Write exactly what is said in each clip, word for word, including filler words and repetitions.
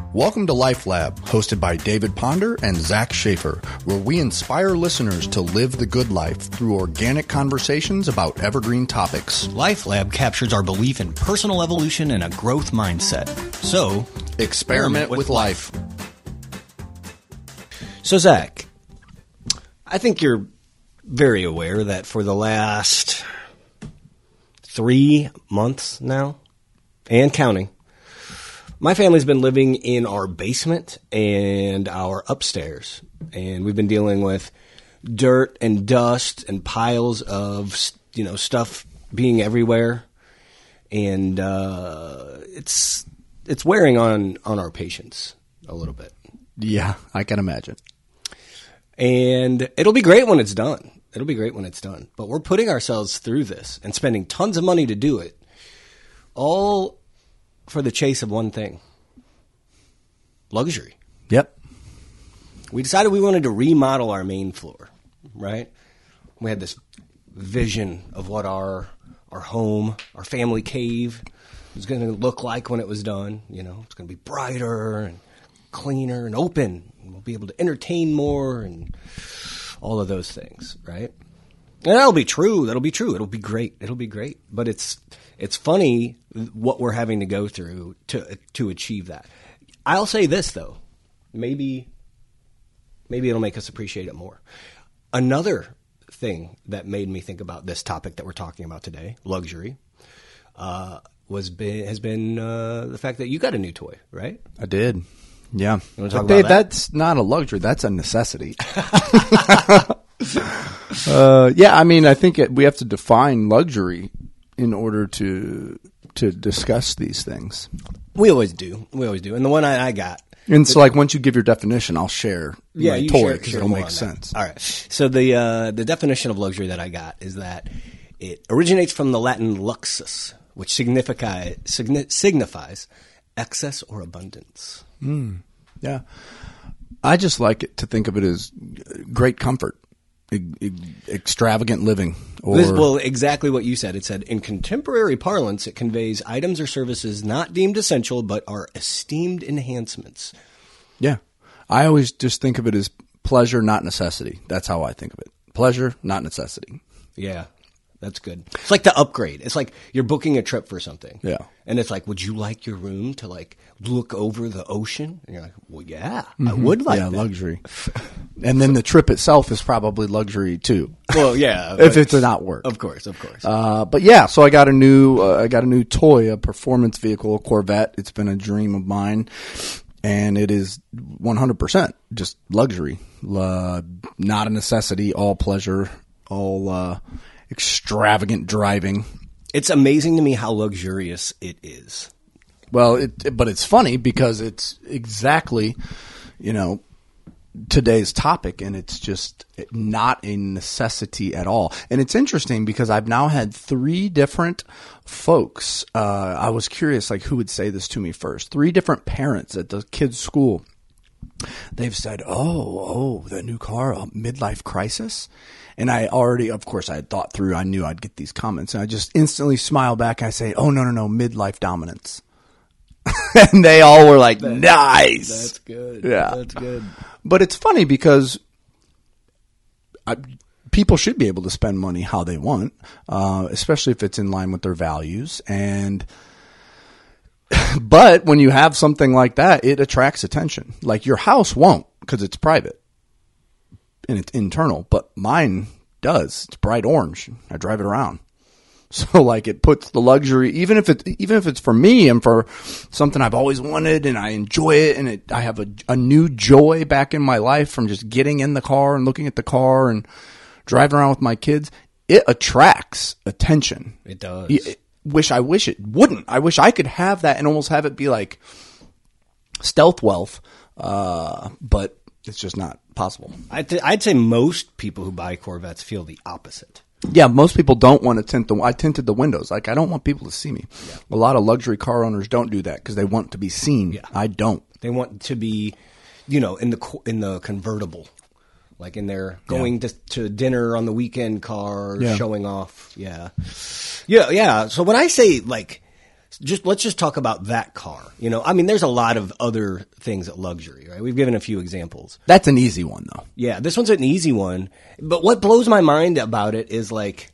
Welcome to Life Lab, hosted by David Ponder and Zach Schaefer, where we inspire listeners to live the good life through organic conversations about evergreen topics. Life Lab captures our belief in personal evolution and a growth mindset. So, experiment, experiment with, with life. life. So, Zach, I think you're very aware that for the last three months now, and counting, my family's been living in our basement and our upstairs, and we've been dealing with dirt and dust and piles of, you know, stuff being everywhere, and uh, it's it's wearing on, on our patience a little bit. Yeah, I can imagine. And it'll be great when it's done. It'll be great when it's done. But we're putting ourselves through this and spending tons of money to do it, all for the chase of one thing: luxury. Yep. We decided we wanted to remodel our main floor, right? We had this vision of what our our home, our family cave was going to look like when it was done. You know, it's going to be brighter and cleaner and open. And we'll be able to entertain more and all of those things, right? And that'll be true. That'll be true. It'll be great. It'll be great. But it's it's funny what we're having to go through to to achieve that. I'll say this though, maybe maybe it'll make us appreciate it more. Another thing that made me think about this topic that we're talking about today, luxury, uh, was been, has been uh, the fact that you got a new toy, right? I did. Yeah. You want to talk Dave, about that? That's not a luxury. That's a necessity. uh, yeah, I mean, I think it, we have to define luxury in order to to discuss these things. We always do. We always do. And the one I, I got. And so, like, once you give your definition, I'll share yeah, my you toy share, because share it'll more make on sense. That. All right. So the uh, the definition of luxury that I got is that it originates from the Latin luxus, which significa, signi- signifies excess or abundance. Mm, yeah. I just like it to think of it as great comfort, e- e- extravagant living. Or This, well, exactly what you said. It said, in contemporary parlance, it conveys items or services not deemed essential but are esteemed enhancements. Yeah. I always just think of it as pleasure, not necessity. That's how I think of it. Pleasure, not necessity. Yeah, that's good. It's like the upgrade. It's like you're booking a trip for something. Yeah. And it's like, would you like your room to like look over the ocean? And you're like, well, yeah, mm-hmm. I would like yeah, that. luxury. And then the trip itself is probably luxury too. Well, yeah. if it's not work. Of course, of course. Uh, but yeah, so I got a new, uh, I got a new toy, a performance vehicle, a Corvette. It's been a dream of mine. And it is one hundred percent just luxury, uh, not a necessity, all pleasure, all uh, extravagant driving. It's amazing to me how luxurious it is. Well, it, but it's funny because it's exactly, you know, today's topic, and it's just not a necessity at all. And it's interesting because I've now had three different folks. Uh, I was curious, like, who would say this to me first? Three different parents at the kids' school. They've said, oh, oh, the new car, a midlife crisis. And I already, of course, I had thought through, I knew I'd get these comments. And I just instantly smile back. I say, oh, no, no, no, midlife dominance. And they all were like, that, nice. That's good. Yeah. That's good. But it's funny because I, people should be able to spend money how they want, uh, especially if it's in line with their values. And but when you have something like that, it attracts attention. Like your house won't because it's private and it's internal, but mine does. It's bright orange. I drive it around. So like it puts the luxury, even if it, even if it's for me and for something I've always wanted and I enjoy it and it, I have a, a new joy back in my life from just getting in the car and looking at the car and driving around with my kids. It attracts attention. It does. It, wish I wish it wouldn't. I wish I could have that and almost have it be like stealth wealth, uh, but it's just not possible. I'd, th- I'd say most people who buy Corvettes feel the opposite. Yeah, most people don't want to tint the. I tinted the windows. Like I don't want people to see me. Yeah. A lot of luxury car owners don't do that because they want to be seen. Yeah. I don't. They want to be, you know, in the in the convertible, like in their going yeah. to, to dinner on the weekend car, yeah. showing off. Yeah, yeah, yeah. So when I say like just let's just talk about that car. You know, I mean, there's a lot of other things at luxury, right? We've given a few examples. That's an easy one, though. Yeah, this one's an easy one. But what blows my mind about it is like,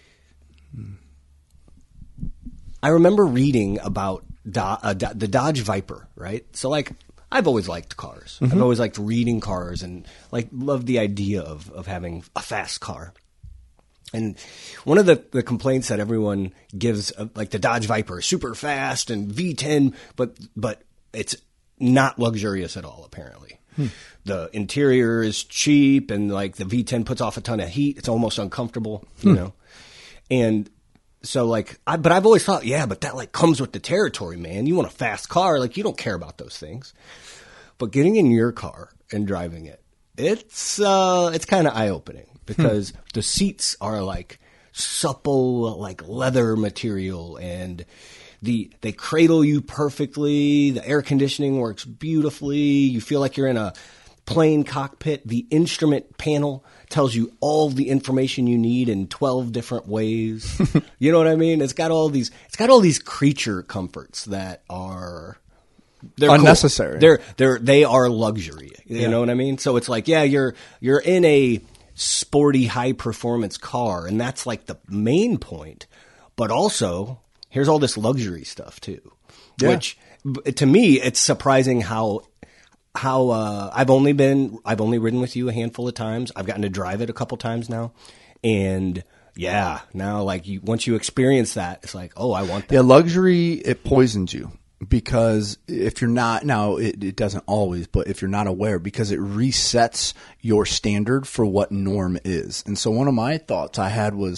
I remember reading about Do- uh, Do- the Dodge Viper, right? So like, I've always liked cars. Mm-hmm. I've always liked reading cars and like loved the idea of, of having a fast car. And one of the, the complaints that everyone gives, uh, like the Dodge Viper, super fast and V ten, but but it's not luxurious at all, apparently. Hmm. The interior is cheap, and like the V ten puts off a ton of heat. It's almost uncomfortable, you hmm. know. And so, like, I, but I've always thought, yeah, but that like comes with the territory, man. You want a fast car, like you don't care about those things. But getting in your car and driving it, it's uh, it's kind of eye opening. Because hmm. the seats are like supple, like leather material, and the they cradle you perfectly. The air conditioning works beautifully. You feel like you're in a plane cockpit. The instrument panel tells you all the information you need in twelve different ways. You know what I mean? It's got all these. It's got all these creature comforts that are. They're unnecessary. Cool. They're they're they are luxury. You yeah. know what I mean? So it's like, yeah, you're you're in a sporty, high-performance car, and that's like the main point. But also, here's all this luxury stuff too, yeah. which to me, it's surprising how how uh, I've only been I've only ridden with you a handful of times. I've gotten to drive it a couple times now, and yeah, now like you, once you experience that, it's like, oh, I want that. Yeah, luxury, it poisons you. Because if you're not, now it, it doesn't always, but if you're not aware, because it resets your standard for what norm is. And so one of my thoughts I had was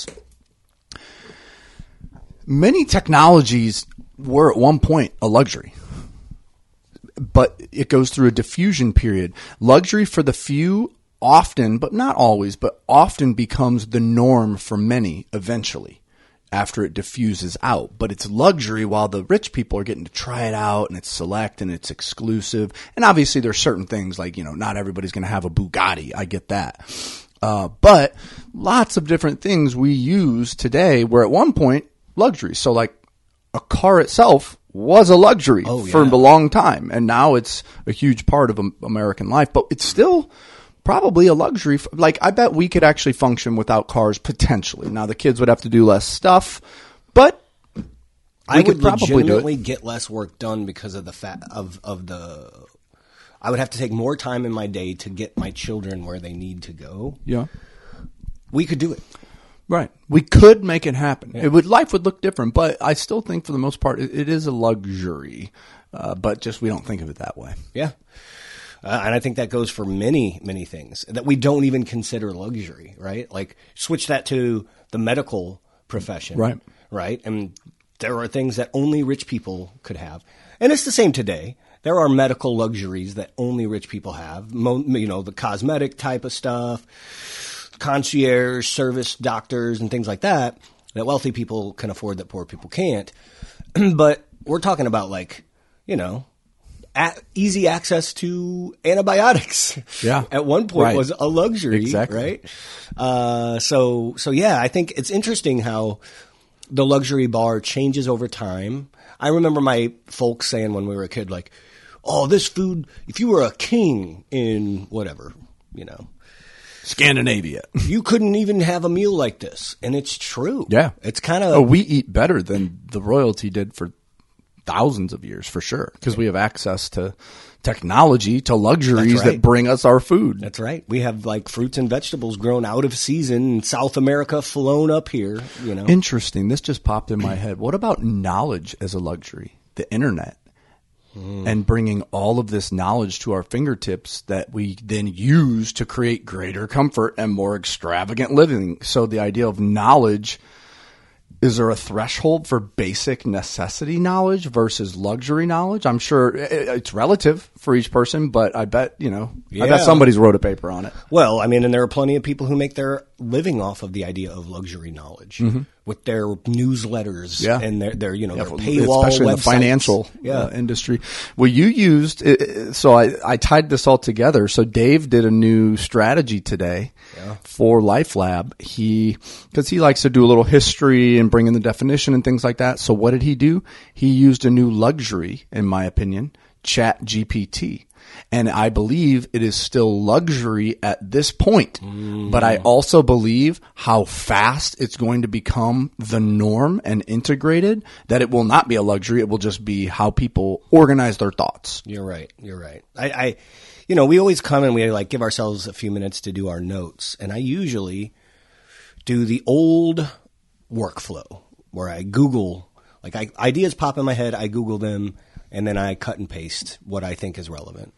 many technologies were at one point a luxury, but it goes through a diffusion period. Luxury for the few often, but not always, but often becomes the norm for many eventually. After it diffuses out. But it's luxury while the rich people are getting to try it out, and it's select and it's exclusive. And obviously there's certain things like, you know, not everybody's going to have a Bugatti. I get that. Uh, but lots of different things we use today were at one point luxury. So like a car itself was a luxury oh, yeah. for a long time. And now it's a huge part of American life, but it's still probably a luxury. Like, I bet we could actually function without cars potentially. Now, the kids would have to do less stuff, but we I could would probably legitimately do it. get less work done because of the fa- of of the. I would have to take more time in my day to get my children where they need to go. Yeah, we could do it. Right, we could make it happen. Yeah. It would life would look different, but I still think for the most part it, it is a luxury. Uh, but just we don't think of it that way. Yeah. Uh, and I think that goes for many, many things that we don't even consider luxury, right? Like switch that to the medical profession, right? Right. And there are things that only rich people could have. And it's the same today. There are medical luxuries that only rich people have, Mo- you know, the cosmetic type of stuff, concierge service doctors and things like that, that wealthy people can afford that poor people can't. But we're talking about like, you know, A- easy access to antibiotics. Yeah. At one point right. was a luxury, exactly. right? Uh, so, so yeah, I think it's interesting how the luxury bar changes over time. I remember my folks saying when we were a kid, like, oh, this food, if you were a king in whatever, you know, Scandinavia, you couldn't even have a meal like this. And it's true. Yeah. It's kind of. Oh, we eat better than the royalty did for thousands of years, for sure, because we have access to technology, to luxuries right. that bring us our food. That's right. We have like fruits and vegetables grown out of season in South America, flown up here. You know, interesting. This just popped in my head. What about knowledge as a luxury? The internet, mm. and bringing all of this knowledge to our fingertips that we then use to create greater comfort and more extravagant living. So the idea of knowledge. Is there a threshold for basic necessity knowledge versus luxury knowledge? I'm sure it's relative for each person, but I bet, you know, yeah. I bet somebody's wrote a paper on it. Well, I mean, and there are plenty of people who make their living off of the idea of luxury knowledge mm-hmm. with their newsletters yeah. and their, their you know, yeah, their paywall especially websites. in the financial yeah. uh, industry. Well, you used, so I, I tied this all together. So Dave did a new strategy today yeah. for LifeLab. He, cause he likes to do a little history and bring in the definition and things like that. So what did he do? He used a new luxury, in my opinion, Chat G P T. And I believe it is still luxury at this point. Mm. But I also believe how fast it's going to become the norm and integrated, that it will not be a luxury. It will just be how people organize their thoughts. You're right. You're right. I, I you know, we always come and we like give ourselves a few minutes to do our notes. And I usually do the old workflow where I Google, like I, ideas pop in my head, I Google them, and then I cut and paste what I think is relevant.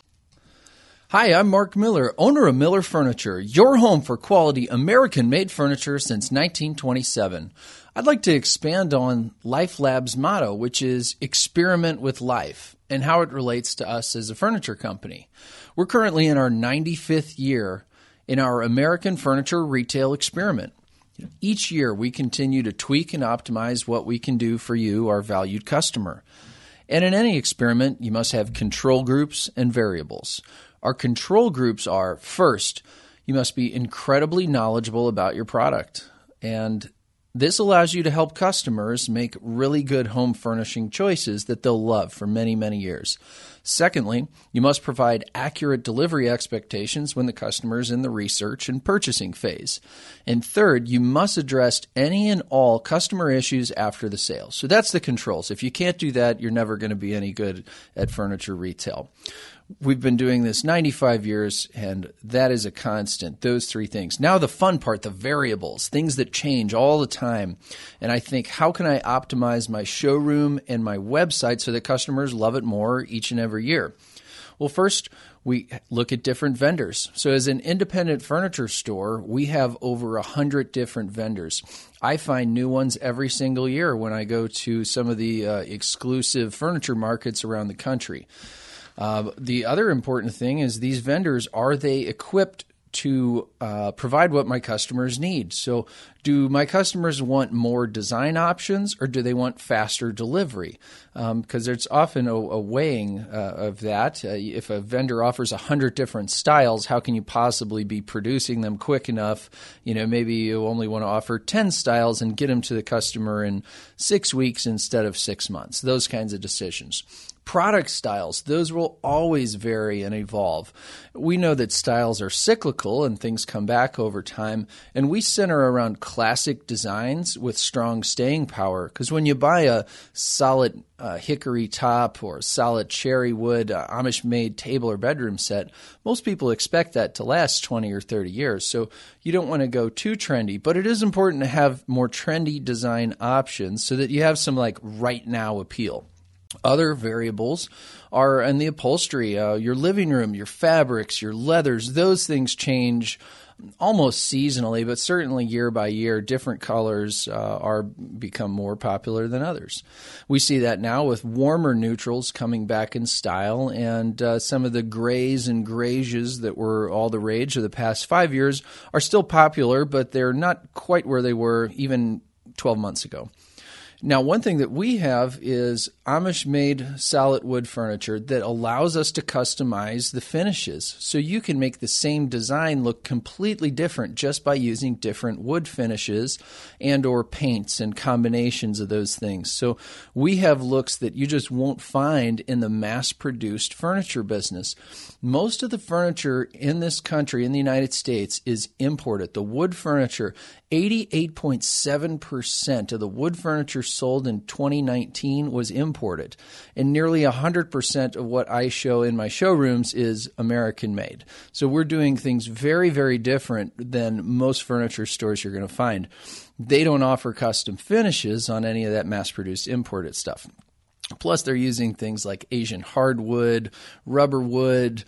Hi, I'm Mark Miller, owner of Miller Furniture, your home for quality American-made furniture since nineteen twenty-seven. I'd like to expand on LifeLab's motto, which is experiment with life, and how it relates to us as a furniture company. We're currently in our ninety-fifth year in our American furniture retail experiment. Each year, we continue to tweak and optimize what we can do for you, our valued customer. And in any experiment, you must have control groups and variables. Our control groups are, first, you must be incredibly knowledgeable about your product. And this allows you to help customers make really good home furnishing choices that they'll love for many, many years. Secondly, you must provide accurate delivery expectations when the customer is in the research and purchasing phase. And third, you must address any and all customer issues after the sale. So that's the controls. If you can't do that, you're never going to be any good at furniture retail. We've been doing this ninety-five years, and that is a constant, those three things. Now the fun part, the variables, things that change all the time. And I think, how can I optimize my showroom and my website so that customers love it more each and every year? Well, first, we look at different vendors. So as an independent furniture store, we have over one hundred different vendors. I find new ones every single year when I go to some of the uh, exclusive furniture markets around the country. Uh, the other important thing is these vendors, are they equipped to uh, provide what my customers need? So do my customers want more design options, or do they want faster delivery? Because um, there's often a, a weighing uh, of that. Uh, if a vendor offers one hundred different styles, how can you possibly be producing them quick enough? You know, maybe you only want to offer ten styles and get them to the customer in six weeks instead of six months. Those kinds of decisions. Product styles, those will always vary and evolve. We know that styles are cyclical and things come back over time, and we center around classic designs with strong staying power, because when you buy a solid uh, hickory top or a solid cherry wood uh, Amish-made table or bedroom set, most people expect that to last twenty or thirty years. So you don't want to go too trendy, but it is important to have more trendy design options so that you have some like right now appeal. Other variables are in the upholstery, uh, your living room, your fabrics, your leathers. Those things change almost seasonally, but certainly year by year. Different colors uh, are become more popular than others. We see that now with warmer neutrals coming back in style, and uh, some of the grays and grayish that were all the rage of the past five years are still popular, but they're not quite where they were even twelve months ago. Now, one thing that we have is Amish-made solid wood furniture that allows us to customize the finishes. So you can make the same design look completely different just by using different wood finishes and or paints and combinations of those things. So we have looks that you just won't find in the mass-produced furniture business. Most of the furniture in this country, in the United States, is imported. The wood furniture, eighty-eight point seven percent of the wood furniture sold in twenty nineteen was imported, and nearly one hundred percent of what I show in my showrooms is American-made. So we're doing things very, very different than most furniture stores you're going to find. They don't offer custom finishes on any of that mass-produced imported stuff. Plus, they're using things like Asian hardwood, rubber wood,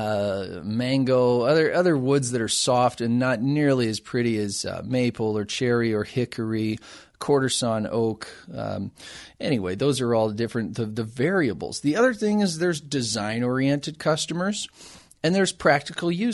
uh, mango, other other woods that are soft and not nearly as pretty as uh, maple or cherry or hickory, quarter sawn oak. Um, anyway, those are all different, the, the variables. The other thing is there's design-oriented customers and there's practical use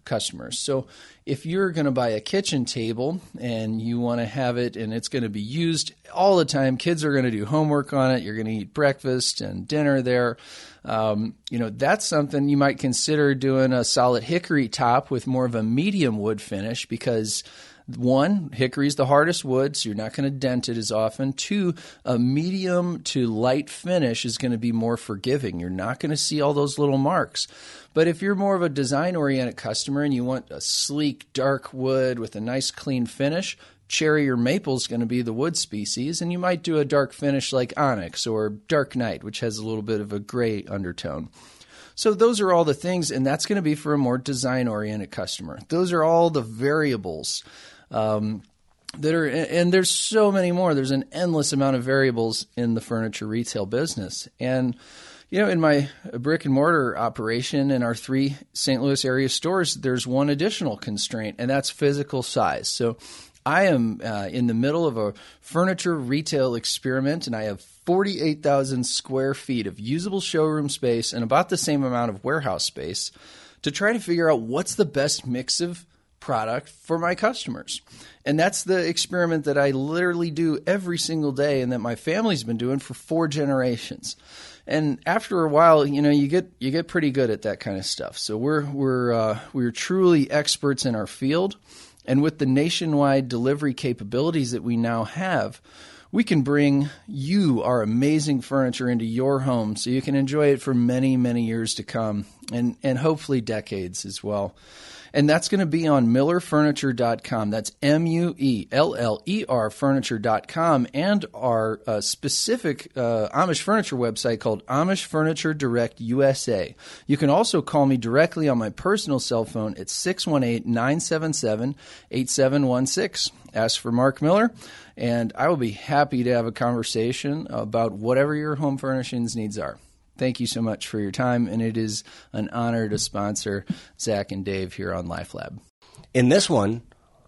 customers. So if you're going to buy a kitchen table and you want to have it and it's going to be used all the time, kids are going to do homework on it, you're going to eat breakfast and dinner there, um, you know, that's something you might consider doing a solid hickory top with more of a medium wood finish because one, hickory is the hardest wood, so you're not going to dent it as often. Two, a medium to light finish is going to be more forgiving. You're not going to see all those little marks. But if you're more of a design-oriented customer and you want a sleek, dark wood with a nice, clean finish, cherry or maple is going to be the wood species, and you might do a dark finish like onyx or dark night, which has a little bit of a gray undertone. So those are all the things, and that's going to be for a more design-oriented customer. Those are all the variables um, that are, and there's so many more. There's an endless amount of variables in the furniture retail business. And, you know, in my brick and mortar operation in our three Saint Louis area stores, there's one additional constraint, and that's physical size. So I am uh, in the middle of a furniture retail experiment, and I have forty-eight thousand square feet of usable showroom space and about the same amount of warehouse space to try to figure out what's the best mix of product for my customers. And that's the experiment that I literally do every single day and that my family's been doing for four generations. And after a while, you know, you get you get pretty good at that kind of stuff. So we're we're uh, we're truly experts in our field. And with the nationwide delivery capabilities that we now have, we can bring you our amazing furniture into your home so you can enjoy it for many, many years to come and, and hopefully decades as well. And that's going to be on Miller Furniture dot com. That's M U E L L E R Furniture dot com and our uh, specific uh, Amish furniture website called Amish Furniture Direct U S A. You can also call me directly on my personal cell phone at six one eight, nine seven seven, eight seven one six. Ask for Mark Miller, and I will be happy to have a conversation about whatever your home furnishings needs are. Thank you so much for your time, and it is an honor to sponsor Zach and Dave here on LifeLab. In this one,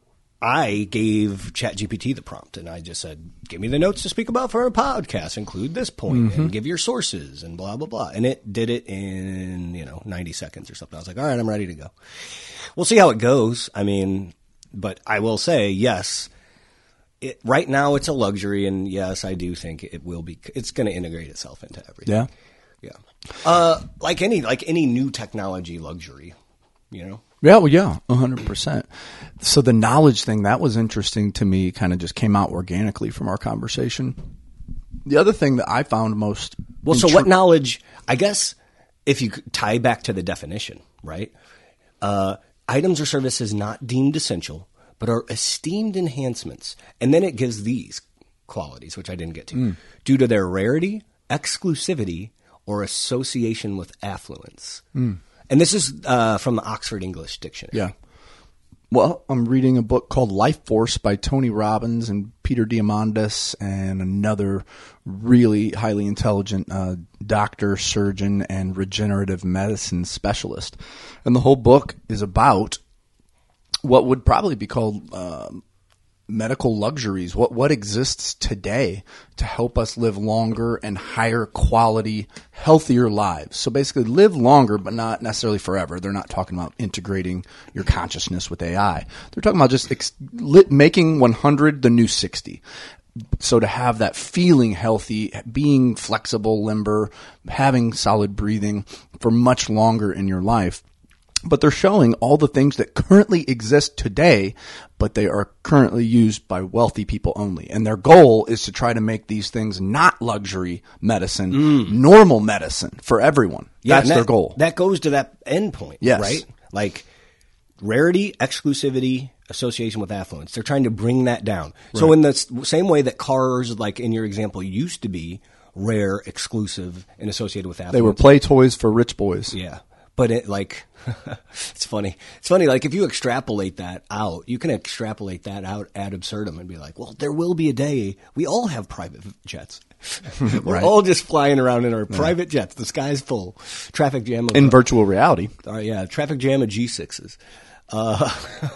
I gave ChatGPT the prompt, and I just said, give me the notes to speak about for a podcast, include this point, mm-hmm. and give your sources, and blah, blah, blah. And it did it in, you know, ninety seconds or something. I was like, all right, I'm ready to go. We'll see how it goes. I mean, but I will say, yes, it, right now it's a luxury, and yes, I do think it will be, it's going to integrate itself into everything. Yeah. Yeah. Uh, like any like any new technology luxury, you know? Yeah, well, yeah, one hundred percent. So the knowledge thing, that was interesting to me, kind of just came out organically from our conversation. The other thing that I found most... Well, so intri- what knowledge, I guess, if you tie back to the definition, right? Uh, items or services not deemed essential, but are esteemed enhancements. And then it gives these qualities, which I didn't get to, mm. due to their rarity, exclusivity, or association with affluence. Mm. And this is uh, from the Oxford English Dictionary. Yeah. Well, I'm reading a book called Life Force by Tony Robbins and Peter Diamandis and another really highly intelligent uh, doctor, surgeon, and regenerative medicine specialist. And the whole book is about what would probably be called uh, medical luxuries, what what exists today to help us live longer and higher quality, healthier lives. So basically live longer, but not necessarily forever. They're not talking about integrating your consciousness with A I. They're talking about just ex- lit, making one hundred the new sixty. So to have that feeling healthy, being flexible, limber, having solid breathing for much longer in your life. But they're showing all the things that currently exist today, but they are currently used by wealthy people only. And their goal is to try to make these things not luxury medicine, mm. normal medicine for everyone. Yeah, That's that, their goal. That goes to that end point, yes. right? Like rarity, exclusivity, association with affluence. They're trying to bring that down. Right. So in the same way that cars, like in your example, used to be rare, exclusive, and associated with affluence. They were play toys for rich boys. Yeah. But it like, it's funny. It's funny, like if you extrapolate that out, you can extrapolate that out ad absurdum and be like, well, there will be a day we all have private jets. We're right. all just flying around in our right. private jets. The sky's full. Traffic jam. Of, in virtual reality. Uh, yeah, traffic jam of G sixes. Uh,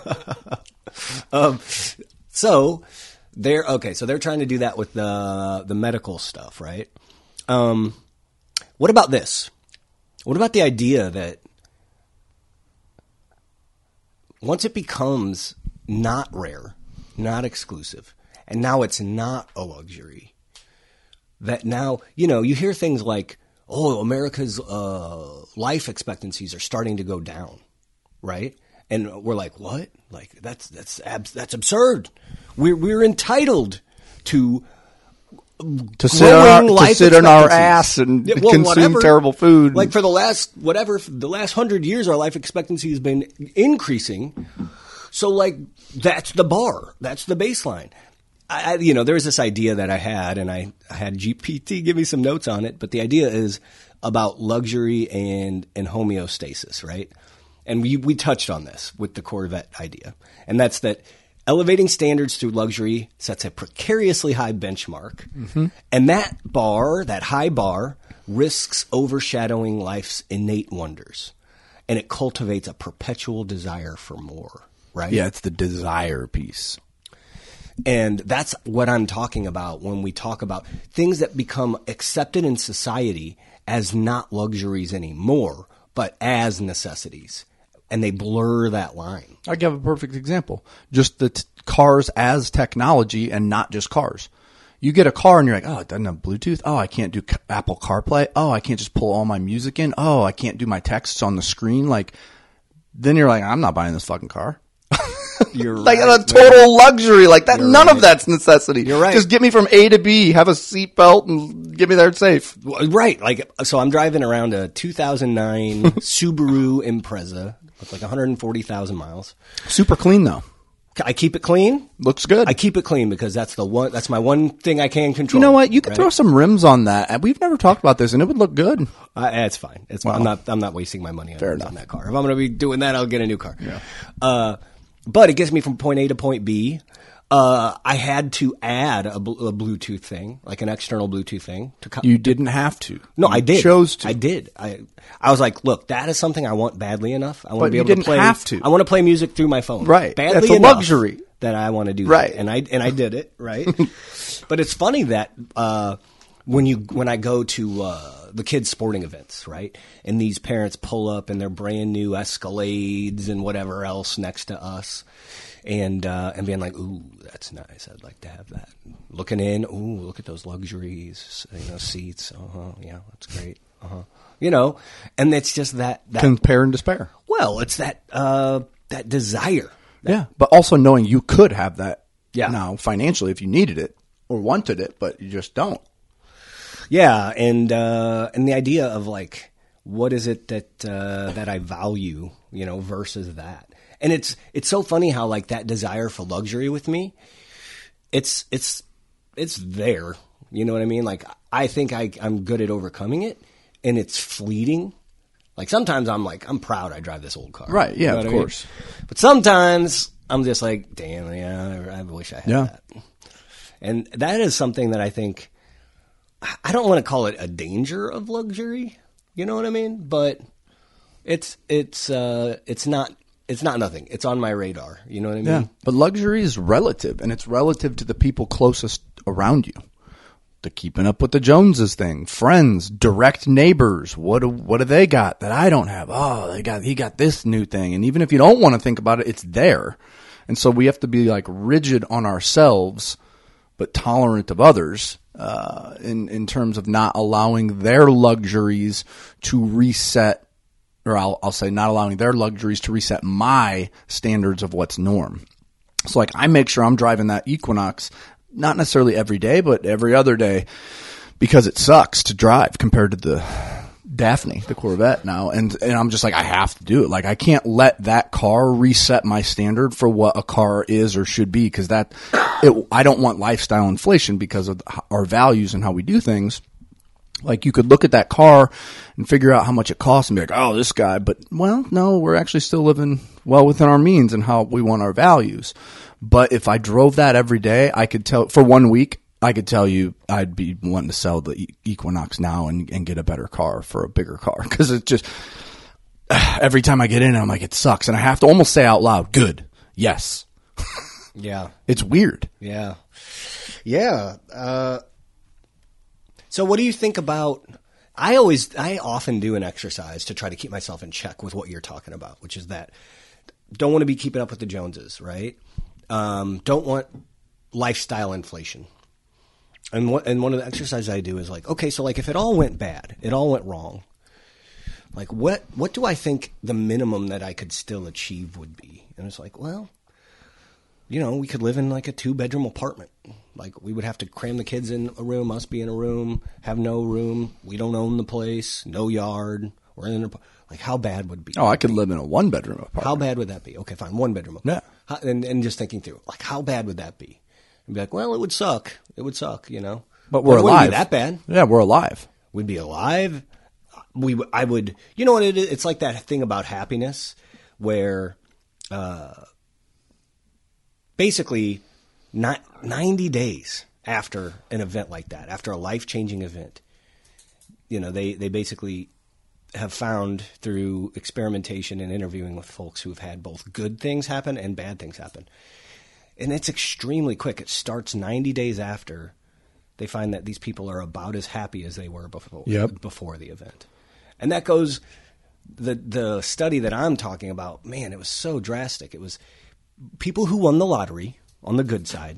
um, so they're, okay, so they're trying to do that with the, the medical stuff, right? Um, what about this? What about the idea that once it becomes not rare, not exclusive, and now it's not a luxury, that now, you know, you hear things like, oh, America's uh, life expectancies are starting to go down, right? And we're like, what? Like, that's that's abs- that's absurd. We're, we're entitled to To sit, on our, to life sit on our expectancies. ass and Yeah, well, consume whatever. terrible food. Like for the last, whatever, the last hundred years, our life expectancy has been increasing. So, like, that's the bar. That's the baseline. I, I, you know, there was this idea that I had, and I, I had G P T give me some notes on it, but the idea is about luxury and, and homeostasis, right? And we, we touched on this with the Corvette idea. And that's that elevating standards through luxury sets a precariously high benchmark. Mm-hmm. And that bar, that high bar, risks overshadowing life's innate wonders. And it cultivates a perpetual desire for more, right? yeah, it's the desire piece. And that's what I'm talking about when we talk about things that become accepted in society as not luxuries anymore, but as necessities. And they blur that line. I'll give a perfect example. Just the t- cars as technology and not just cars. You get a car and you're like, oh, it doesn't have Bluetooth. Oh, I can't do C- Apple CarPlay. Oh, I can't just pull all my music in. Oh, I can't do my texts on the screen. Like, then you're like, I'm not buying this fucking car. You're Like right, a total luxury. Like that. You're None right. of that's necessity. You're right. Just get me from A to B, have a seatbelt, and get me there safe. Right. Like, so I'm driving around a two thousand nine Subaru Impreza with like one hundred forty thousand miles. Super clean though. I keep it clean. Looks good. I keep it clean because that's the one, that's my one thing I can control. You know what? You could right? throw some rims on that. And we've never talked about this, and it would look good. Uh, it's fine. It's Wow. I'm not. I'm not wasting my money on, Fair on enough. that car. If I'm going to be doing that, I'll get a new car. Yeah. Uh, but it gets me from point A to point B. Uh, I had to add a, bl- a Bluetooth thing, like an external Bluetooth thing. To co- You didn't have to. no, You I did. Chose to. I did. I I was like, look, that is something I want badly enough. I want But to be you able didn't to play. have to. I want to play music through my phone. Right. Badly That's a enough luxury. that I want to do. Right. That. And I and I did it. Right. But it's funny that uh, when you when I go to uh, the kids' sporting events, right, and these parents pull up in their brand new Escalades and whatever else next to us. And uh, and being like, ooh, that's nice. I'd like to have that. Looking in, ooh, look at those luxuries, you know, seats. Uh huh. Yeah, that's great. Uh huh. You know, and it's just that. that Compare and despair. well, it's that uh, that desire. Yeah, but also knowing you could have that Yeah. now financially if you needed it or wanted it, but you just don't. Yeah, and uh, and the idea of like, what is it that uh, that I value, you know, versus that. And it's it's so funny how like that desire for luxury with me, it's it's it's there. You know what I mean? Like I think I I'm good at overcoming it, and it's fleeting. Like sometimes I'm like I'm proud I drive this old car. Right, yeah, You know of what I mean? course. But sometimes I'm just like, damn, yeah, I, I wish I had Yeah. that. And that is something that I think I don't want to call it a danger of luxury. You know what I mean? But it's it's uh, it's not. It's not nothing. It's on my radar. You know what I mean? Yeah, but luxury is relative, and it's relative to the people closest around you. The keeping up with the Joneses thing, friends, direct neighbors. What do, what do they got that I don't have? Oh, they got he got this new thing, and even if you don't want to think about it, it's there. And so we have to be like rigid on ourselves, but tolerant of others uh, in in terms of not allowing their luxuries to reset. Or I'll, I'll say not allowing their luxuries to reset my standards of what's norm. So like I make sure I'm driving that Equinox, not necessarily every day, but every other day because it sucks to drive compared to the Daphne, the Corvette now. And, and I'm just like, I have to do it. Like I can't let that car reset my standard for what a car is or should be because that, it, I don't want lifestyle inflation because of our values and how we do things. Like you could look at that car and figure out how much it costs and be like, oh, this guy. But, well, no, we're actually still living well within our means and how we want our values. But if I drove that every day, I could tell for one week, I could tell you I'd be wanting to sell the Equinox now and, and get a better car for a bigger car. Because it's just every time I get in, I'm like, it sucks. And I have to almost say out loud, good. Yes. Yeah. It's weird. Yeah. Yeah. Uh, so what do you think about, I always, I often do an exercise to try to keep myself in check with what you're talking about, which is that don't want to be keeping up with the Joneses, right? Um, don't want lifestyle inflation. And what, and one of the exercises I do is like, okay, so like if it all went bad, it all went wrong, like what what do I think the minimum that I could still achieve would be? And it's like, well, you know, we could live in like a two bedroom apartment. Like we would have to cram the kids in a room, us be in a room, have no room. We don't own the place, no yard. We're in an like how bad would it be? Oh, I could live in a one bedroom apartment. How bad would that be? Okay, fine, one bedroom. Yeah. How, and and just thinking through, like how bad would that be? And be like, well, it would suck. It would suck, you know. But we're it alive. Wouldn't be that bad. Yeah, we're alive. We'd be alive. We, I would, you know what it is? It's like that thing about happiness where, uh, basically, not ninety days after an event like that, after a life-changing event, you know, they, they basically have found through experimentation and interviewing with folks who have had both good things happen and bad things happen. And it's extremely quick. It starts ninety days after they find that these people are about as happy as they were before, Yep. before the event. And that goes, the the study that I'm talking about, man, it was so drastic. It was people who won the lottery on the good side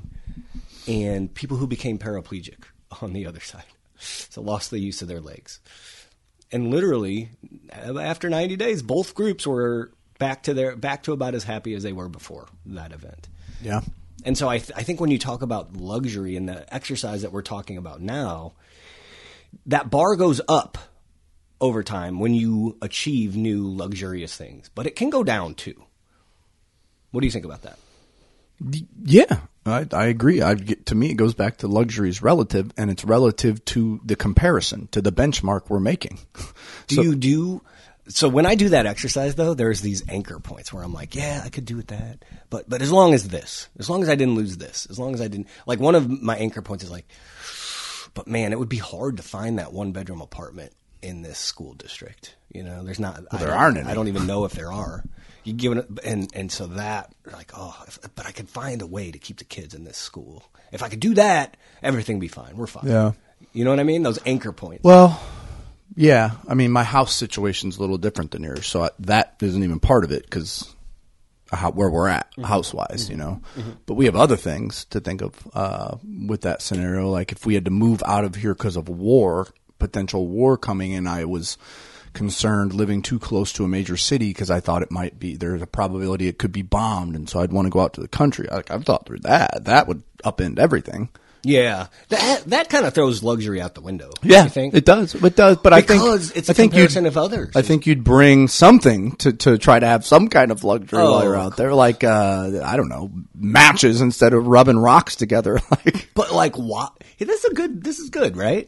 and people who became paraplegic on the other side. So lost the use of their legs. And literally, after ninety days, both groups were back to their back to about as happy as they were before that event. Yeah. And so I, th- I think when you talk about luxury and the exercise that we're talking about now, that bar goes up over time when you achieve new luxurious things. But it can go down too. What do you think about that? Yeah, I, I agree. I get, to me, it goes back to luxury is relative, and it's relative to the comparison, to the benchmark we're making. Do So- you do... So when I do that exercise, though, there's these anchor points where I'm like, yeah, I could do with that. But but as long as this, as long as I didn't lose this, as long as I didn't, like one of my anchor points is like, but man, it would be hard to find that one bedroom apartment in this school district. You know, there's not, Well, I there don't- aren't any. I don't even know if there are. You give it, and and so that like, oh, if, but I could find a way to keep the kids in this school. If I could do that, everything would be fine. We're fine. Yeah. You know what I mean? Those anchor points. Well, yeah. I mean, my house situation's a little different than yours, so I, that isn't even part of it because where we're at Mm-hmm. house-wise, Mm-hmm. you know. Mm-hmm. But we have other things to think of uh, with that scenario. Like if we had to move out of here because of war, potential war coming in, I was concerned living too close to a major city because I thought it might be, there's a probability it could be bombed, and so I'd want to go out to the country. Like I've thought through that. That would upend everything. Yeah, that that kind of throws luxury out the window. Yeah, you think? it does. It does. But I think Because it's a I think comparison you'd- of others. I think you'd bring something to, to try to have some kind of luxury Oh. while you're out there, like uh, I don't know, matches instead of rubbing rocks together. Like, But like, why? Hey, this is a good. This is good, right?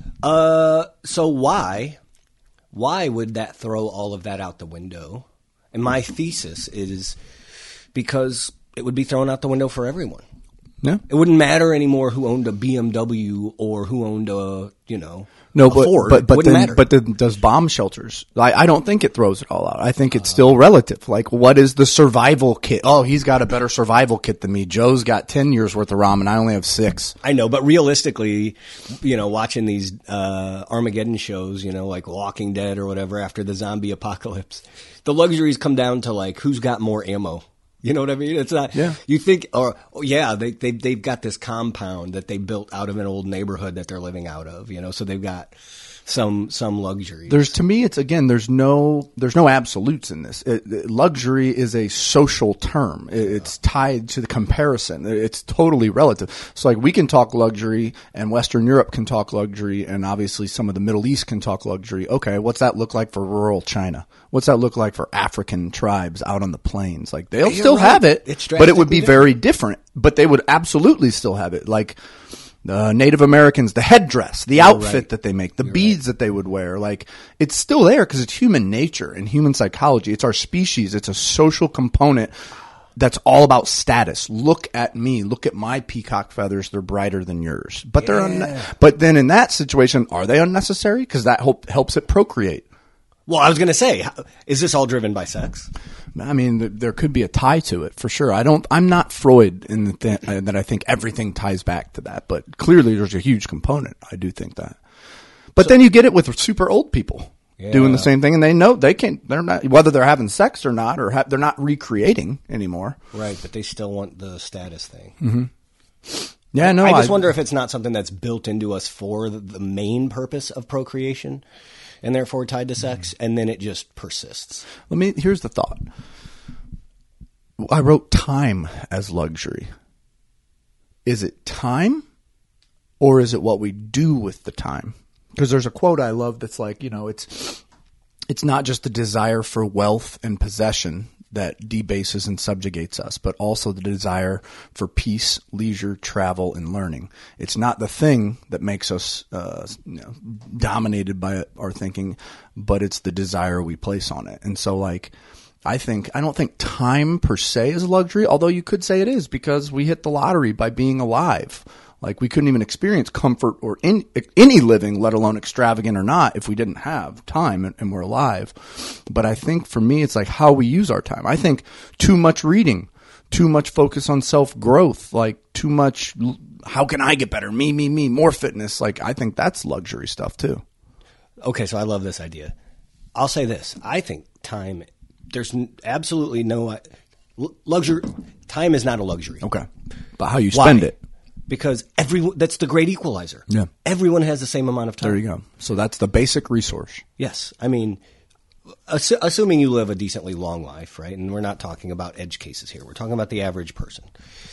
Uh, so why, why would that throw all of that out the window? And my thesis is because it would be thrown out the window for everyone. yeah, It wouldn't matter anymore who owned a B M W or who owned a, you know, no, a but Ford. but but wouldn't then matter. but then does bomb shelters? I, I don't think it throws it all out. I think it's still relative. Like, what is the survival kit? Oh, he's got a better survival kit than me. Joe's got ten years worth of ramen. I only have six. I know, but realistically, you know, watching these uh, Armageddon shows, you know, like Walking Dead or whatever after the zombie apocalypse, the luxuries come down to like who's got more ammo. You know what I mean? It's not. Yeah. You think, or oh, yeah, they they they've got this compound that they built out of an old neighborhood that they're living out of. You know, so they've got some some luxury. There's to me, it's again, there's no there's no absolutes in this. It, it- luxury is a social term. It, it's tied to the comparison. It- It's totally relative. So like we can talk luxury, and Western Europe can talk luxury, and obviously some of the Middle East can talk luxury. Okay, what's that look like for rural China? What's that look like for African tribes out on the plains? Like they'll You're still right. have it, It's but it would be drastically very different. But they would absolutely still have it. Like the Native Americans, the headdress, the outfit right. that they make, the beads that they would wear, like it's still there because it's human nature and human psychology. It's our species. It's a social component that's all about status. Look at me. Look at my peacock feathers. They're brighter than yours. But they're un- but then in that situation, are they unnecessary? Because that help- helps it procreate. Well, I was going to say, how- is this all driven by sex? I mean, th- there could be a tie to it for sure. I don't. I'm not Freud in the th- uh, that I think everything ties back to that, but clearly there's a huge component. I do think that. But then you get it with super old people. Yeah. doing the same thing, and they know they can't. They're not whether they're having sex or not, or ha- they're not recreating anymore. Right, but they still want the status thing. Mm-hmm. Yeah, no. I just I, wonder if it's not something that's built into us for the, the main purpose of procreation, and therefore tied to sex, and then it just persists. Let me. Here's the thought. I wrote time as luxury. Is it time, or is it what we do with the time? Because there's a quote I love that's like, you know, it's it's not just the desire for wealth and possession that debases and subjugates us, but also the desire for peace, leisure, travel, and learning. It's not the thing that makes us uh, you know, dominated by our thinking, but it's the desire we place on it. And so, like, I think I don't think time per se is a luxury, although you could say it is because we hit the lottery by being alive. Like, we couldn't even experience comfort or in, any living, let alone extravagant or not, if we didn't have time and, and we're alive. But I think for me, it's like how we use our time. I think too much reading, too much focus on self-growth, like too much, how can I get better? Me, me, me, more fitness. Like, I think that's luxury stuff too. Okay, so I love this idea. I'll say this. I think time, there's absolutely no luxury. Time is not a luxury. Okay. But how you spend Why? it. Because everyone, that's the great equalizer. Yeah. Everyone has the same amount of time. There you go. So that's the basic resource. Yes. I mean, assu- assuming you live a decently long life, right? And we're not talking about edge cases here. We're talking about the average person.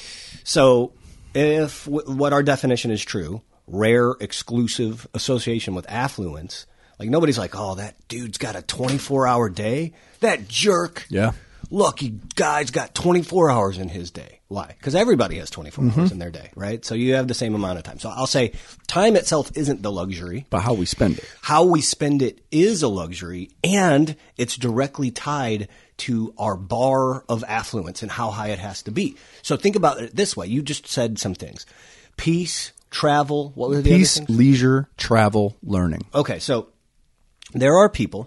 So if w- what our definition is true, rare, exclusive association with affluence, like nobody's like, oh, that dude's got a twenty-four hour day. That jerk. Yeah. Look, you guy's got twenty-four hours in his day. Why? Because everybody has twenty-four mm-hmm. hours in their day, right? So you have the same amount of time. So I'll say time itself isn't the luxury. But how we spend it. How we spend it is a luxury, and it's directly tied to our bar of affluence and how high it has to be. So think about it this way. You just said some things. Peace, travel, what were the Peace, other things? leisure, travel, learning. Okay, so there are people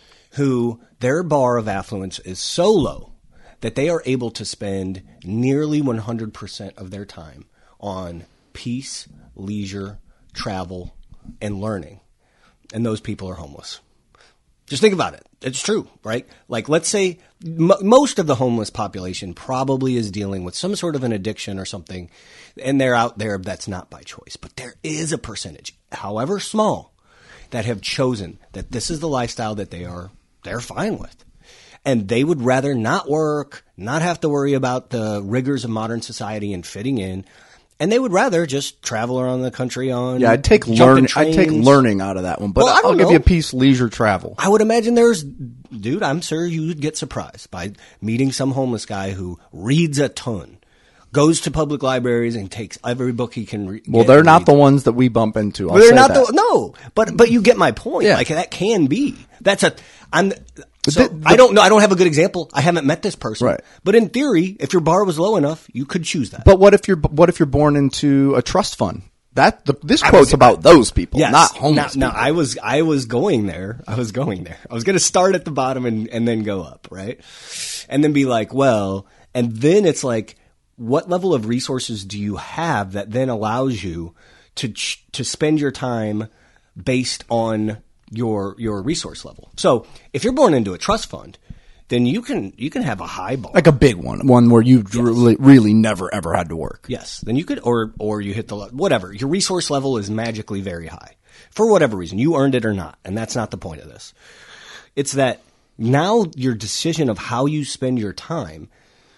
who their bar of affluence is so low that they are able to spend nearly one hundred percent of their time on peace, leisure, travel, and learning. And those people are homeless. Just think about it. It's true, right? Like, let's say m- most of the homeless population probably is dealing with some sort of an addiction or something, and they're out there that's not by choice. But there is a percentage, however small, that have chosen that this is the lifestyle that they are they're fine with. And they would rather not work, not have to worry about the rigors of modern society and fitting in. And they would rather just travel around the country on Yeah, I'd take learn I'd take learning out of that one. But Well, I don't I'll give know. you a peace, leisure, travel. I would imagine there's, dude, I'm sure you would get surprised by meeting some homeless guy who reads a ton, goes to public libraries and takes every book he can read. Well, they're not the ones that we bump into. I'll They're say not that. the no, but but you get my point. Yeah. Like that can be. That's a. I'm. So The- the- I don't know. I don't have a good example. I haven't met this person. Right. But in theory, if your bar was low enough, you could choose that. But what if you're what if you're born into a trust fund? That the, this I quote's was- about those people, Yes. not homeless Now, now, people. I was I was going there. I was going there. I was going to start at the bottom and and then go up, right? And then be like, well, and then it's like, what level of resources do you have that then allows you to ch- to spend your time based on your your resource level? So if you're born into a trust fund, then you can you can have a high bar. Like a big one, one where you really, really never ever had to work. Yes, then you could, or or you hit the le- whatever. Your resource level is magically very high for whatever reason. You earned it or not, and that's not the point of this. It's that now your decision of how you spend your time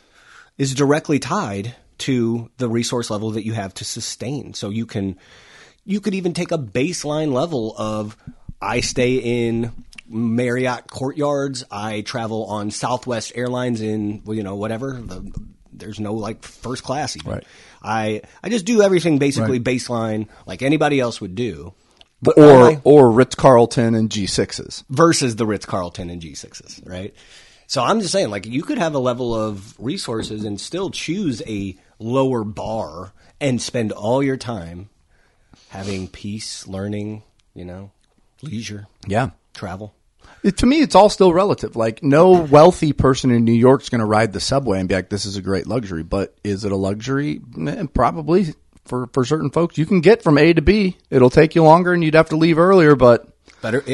is directly tied to the resource level that you have to sustain. So you can you could even take a baseline level of I stay in Marriott Courtyards. I travel on Southwest Airlines in, well, you know, whatever. The, there's no like first class even. Right. I I just do everything basically Right. baseline like anybody else would do. But Or I- or Ritz Carlton and G sixes. versus the Ritz Carlton and G sixes, right? So I'm just saying, like, you could have a level of resources and still choose a lower bar and spend all your time having peace, learning, you know, leisure, Yeah. travel. It, to me, it's all still relative. Like, no wealthy person in New York is going to ride the subway and be like, this is a great luxury. But is it a luxury? Eh, probably for, for certain folks. You can get from A to B. It'll take you longer and you'd have to leave earlier, but Better, yeah.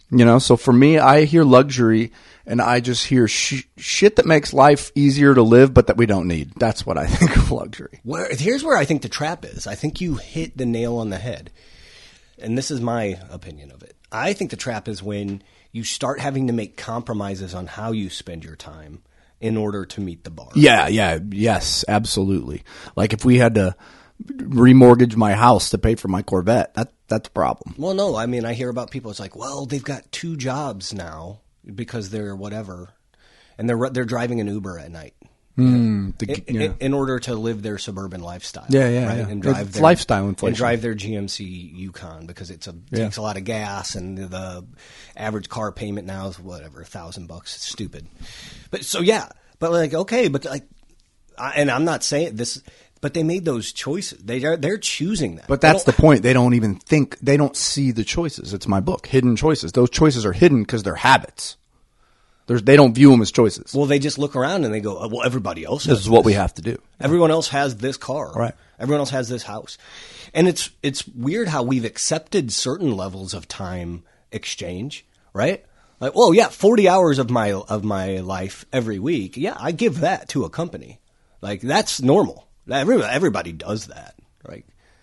You know, so for me, I hear luxury and I just hear sh- shit that makes life easier to live, but that we don't need. That's what I think of luxury. Where, here's where I think the trap is. I think you hit the nail on the head. And this is my opinion of it. I think the trap is when you start having to make compromises on how you spend your time in order to meet the bar. Yeah, yeah, yes, absolutely. Like if we had to remortgage my house to pay for my Corvette, that that's a problem. Well, no, I mean, I hear about people. It's like, well, they've got two jobs now because they're whatever, and they're they're driving an Uber at night Mm, the, in, yeah. in, in order to live their suburban lifestyle. Yeah, yeah, right? yeah. And drive It's their lifestyle inflation. and drive their G M C Yukon because it's a Yeah. takes a lot of gas, and the average car payment now is whatever a thousand bucks. It's stupid, but so yeah, but like okay, but like, I, and I'm not saying this. But they made those choices. They are they're choosing that. But They that's the don't- point. They don't even think. They don't see the choices. It's my book, Hidden Choices. Those choices are hidden because they're habits. There's, they don't view them as choices. Well, they just look around and they go, "Well, everybody else. This has is what we this. have to do. Everyone else has this car. Right. Everyone else has this house." And it's it's weird how we've accepted certain levels of time exchange, right? Like, well, yeah, forty hours of my of my life every week. Yeah, I give that to a company. Like that's normal. Everybody, everybody does that, right?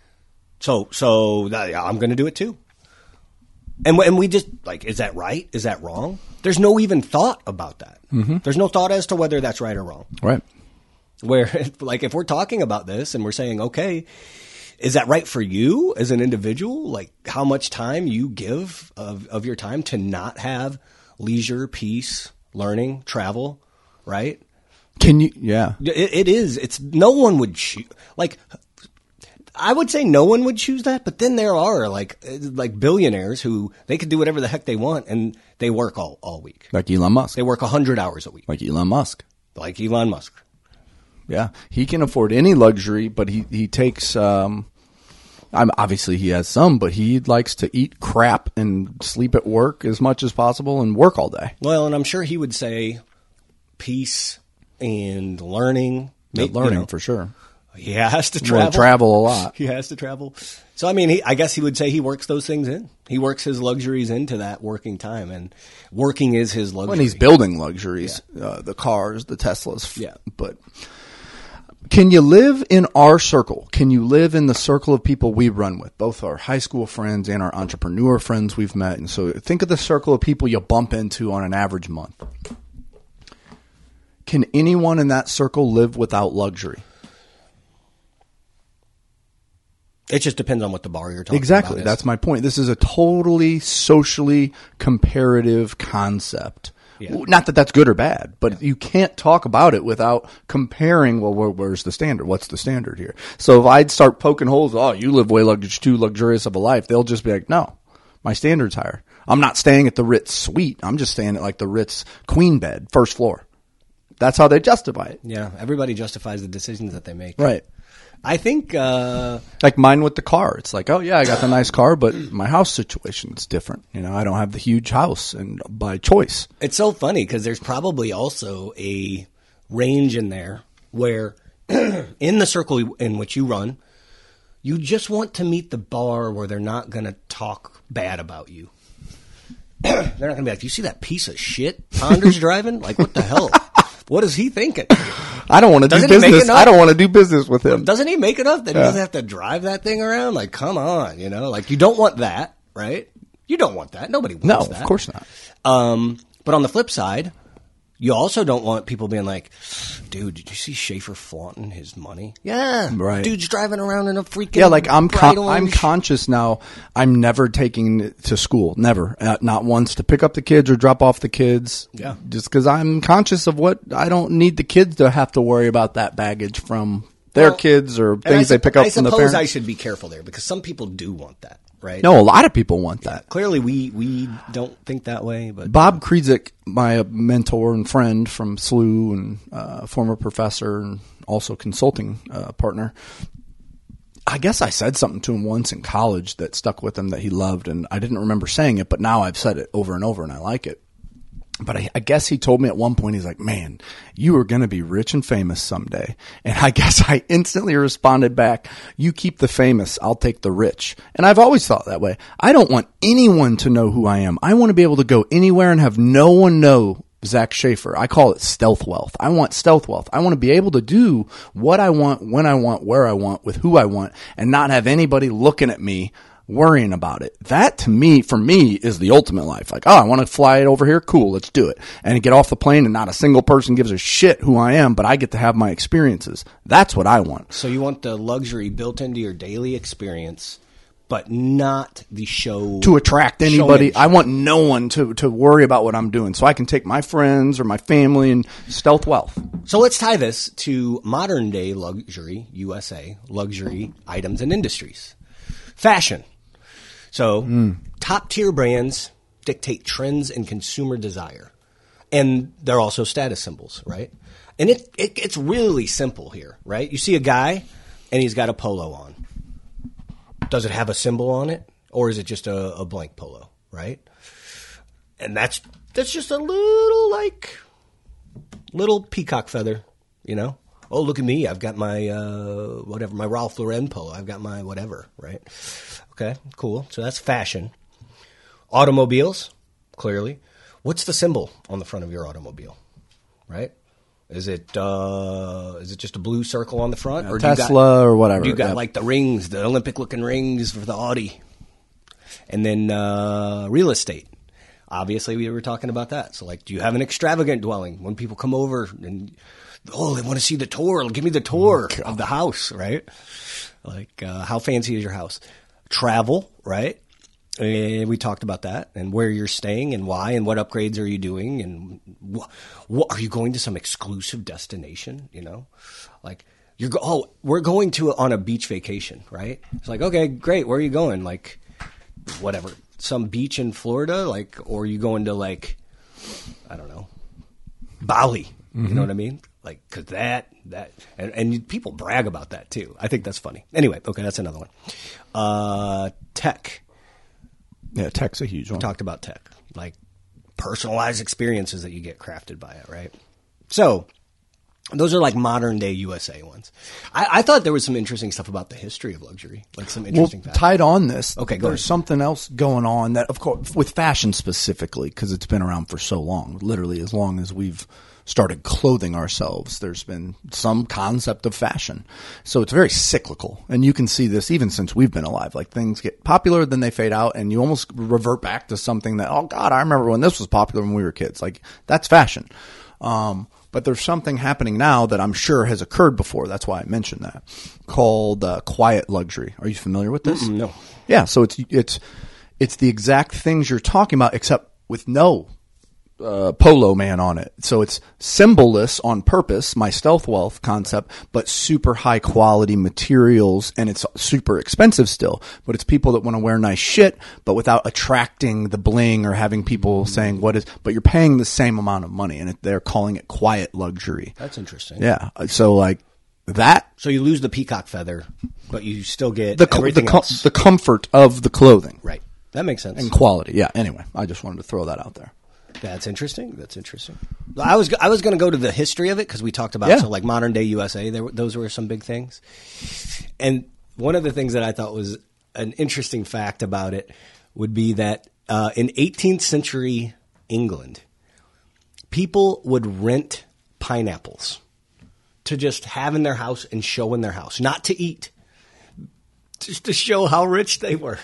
So, so that, yeah, I'm going to do it too. And and we just like, is that right? Is that wrong? There's no even thought about that. Mm-hmm. There's no thought as to whether that's right or wrong. Right. Where, like, if we're talking about this and we're saying, okay, is that right for you as an individual? Like, how much time you give of, of your time to not have leisure, peace, learning, travel, right? Can you? Yeah. It, it is. It's no one would choose. Like, I would say no one would choose that, but then there are like like billionaires who they could do whatever the heck they want, and they work all, all week. Like Elon Musk. They work a hundred hours a week, Like Elon Musk. like Elon Musk. Yeah, he can afford any luxury, but he he takes. Um, I'm obviously he has some, but he likes to eat crap and sleep at work as much as possible and work all day. Well, and I'm sure he would say peace and learning. Yeah, Ma- learning you know, for sure. He has to Well, travel. travel a lot. He has to travel. So I mean, he, I guess he would say he works those things in. He works his luxuries into that working time, and working is his luxury. When he's building luxuries, uh, the cars, the Teslas. Yeah. But can you live in our circle? Can you live in the circle of people we run with, both our high school friends and our entrepreneur friends we've met? And so think of the circle of people you bump into on an average month. Can anyone in that circle live without luxury? It just depends on what the bar you're talking Exactly. about. is. That's my point. This is a totally socially comparative concept. Yeah. Not that that's good or bad, but you can't talk about it without comparing, well, where, where's the standard? What's the standard here? So if I'd start poking holes, oh, you live way lux- too luxurious of a life, they'll just be like, no, my standard's higher. I'm not staying at the Ritz suite. I'm just staying at like the Ritz queen bed, first floor. That's how they justify it. Yeah, everybody justifies the decisions that they make. Right. I think uh, Like mine with the car. It's like, oh, yeah, I got the nice car, but my house situation is different. You know, I don't have the huge house and by choice. it's so funny because there's probably also a range in there where in the circle in which you run, you just want to meet the bar where they're not going to talk bad about you. They're not going to be like, you see that piece of shit Anders driving? Like, what the hell? What is he thinking? I don't want to do Doesn't he make business. enough? I don't want to do business with him. Doesn't he make enough that he Yeah. doesn't have to drive that thing around? Like, come on, you know? Like, you don't want that, right? You don't want that. Nobody wants No, that. of course not. Um, but on the flip side, you also don't want people being like, dude, did you see Schaefer flaunting his money? Yeah. Right. Dude's driving around in a freaking Yeah, like I'm bright con- I'm orange- conscious now. I'm never taking it to school, never, uh, not once to pick up the kids or drop off the kids. Yeah. just because I'm conscious of what I don't need the kids to have to worry about that baggage from their Well, kids or And I things they sup- pick up I from the suppose parents. I should be careful there because some people do want that, right? No, a lot of people want that. Clearly, we, we don't think that way, but Bob Krizik, my mentor and friend from S L U and uh, former professor and also consulting uh, partner, I guess I said something to him once in college that stuck with him that he loved, and I didn't remember saying it, but now I've said it over and over, and I like it. But I, I guess he told me at one point, he's like, man, you are going to be rich and famous someday. And I guess I instantly responded back, you keep the famous, I'll take the rich. And I've always thought that way. I don't want anyone to know who I am. I want to be able to go anywhere and have no one know Zach Schaefer. I call it stealth wealth. I want stealth wealth. I want to be able to do what I want, when I want, where I want, with who I want, and not have anybody looking at me worrying about it. That to me, for me, is the ultimate life. Like, oh, I want to fly it over here. Cool, let's do it. And get off the plane and not a single person gives a shit who I am, but I get to have my experiences. That's what I want. So you want the luxury built into your daily experience, but not the show. To attract anybody. Showmanship. I want no one to, to worry about what I'm doing. So I can take my friends or my family and stealth wealth. So let's tie this to modern day luxury, U S A, luxury items and industries. Fashion. So, mm. top tier brands dictate trends and consumer desire. And they're also status symbols, right? And it, it it's really simple here, right? You see a guy and he's got a polo on. Does it have a symbol on it? Or is it just a, a blank polo, right? And that's that's just a little, like, little peacock feather, you know? Oh, look at me. I've got my, uh, whatever, my Ralph Lauren polo. I've got my whatever, right? Okay, cool. So that's fashion. Automobiles, clearly. What's the symbol on the front of your automobile, right? Is it uh, is it just a blue circle on the front? Yeah, or Tesla do you got, or whatever. Do you got yeah. like the rings, the Olympic-looking rings for the Audi? And then uh, real estate. Obviously, we were talking about that. So, like, do you have an extravagant dwelling? When people come over and, oh, they want to see the tour. Give me the tour oh, of the house, right? Like, uh, how fancy is your house? Travel, right? And we talked about that and where you're staying and why and what upgrades are you doing and what, what are you going to some exclusive destination, you know? Like, you're go- oh, we're going to a, on a beach vacation, right? It's like, okay, great. Where are you going? Like, whatever. Some beach in Florida, like, or are you going to, like, I don't know, Bali? Mm-hmm. You know what I mean? Like, cause that, that, and, and people brag about that too. I think that's funny. Anyway, okay, that's another one. Uh, tech. Yeah, tech's a huge one. We talked about tech. Like, personalized experiences that you get crafted by it, right? So, those are like modern day U S A ones. I, I thought there was some interesting stuff about the history of luxury, like some interesting well, facts. Tied on this, okay, go there's ahead. something else going on that, of course, with fashion specifically, because it's been around for so long, literally as long as we've started clothing ourselves, there's been some concept of fashion. So it's very cyclical. And you can see this even since we've been alive. Like, things get popular, then they fade out, and you almost revert back to something that, oh, God, I remember when this was popular when we were kids. Like, that's fashion. Um, but there's something happening now that I'm sure has occurred before. That's why I mentioned that, called uh, quiet luxury. Are you familiar with this? Mm-mm, no. Yeah, so it's it's it's the exact things you're talking about, except with no uh, polo man on it. So it's symbolless on purpose, my stealth wealth concept, but super high quality materials, and it's super expensive still. But it's people that want to wear nice shit, but without attracting the bling or having people saying what is. But you're paying the same amount of money, and it, they're calling it quiet luxury. That's interesting. Yeah. So like that. So you lose the peacock feather, but you still get the everything the, com- else. the comfort of the clothing. Right. That makes sense. And quality. Yeah. Anyway, I just wanted to throw that out there. That's interesting. That's interesting. I was I was going to go to the history of it because we talked about yeah. so like modern day U S A. There, those were some big things. And one of the things that I thought was an interesting fact about it would be that uh, in eighteenth century England, people would rent pineapples to just have in their house and show in their house, not to eat, just to show how rich they were.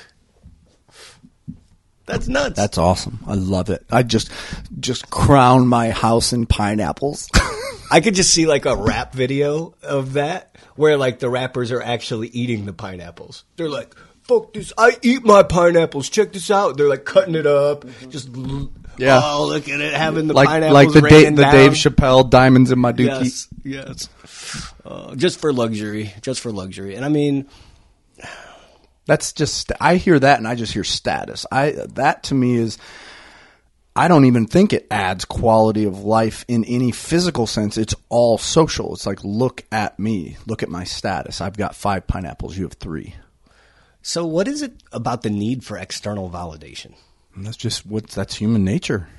That's nuts. That's awesome. I love it. I just just crown my house in pineapples. I could just see like a rap video of that where like the rappers are actually eating the pineapples. They're like, fuck this. I eat my pineapples. Check this out. They're like cutting it up. Just, yeah. Oh, look at it. Having the like, pineapples like the, raining da- the down. Dave Chappelle Diamonds in My Dookie. Yes. Yes. Uh, just for luxury. Just for luxury. And I mean, that's just, I hear that and I just hear status. I, that to me is, I don't even think it adds quality of life in any physical sense. It's all social. It's like, look at me. Look at my status. I've got five pineapples. You have three. So what is it about the need for external validation? And that's just what, that's human nature.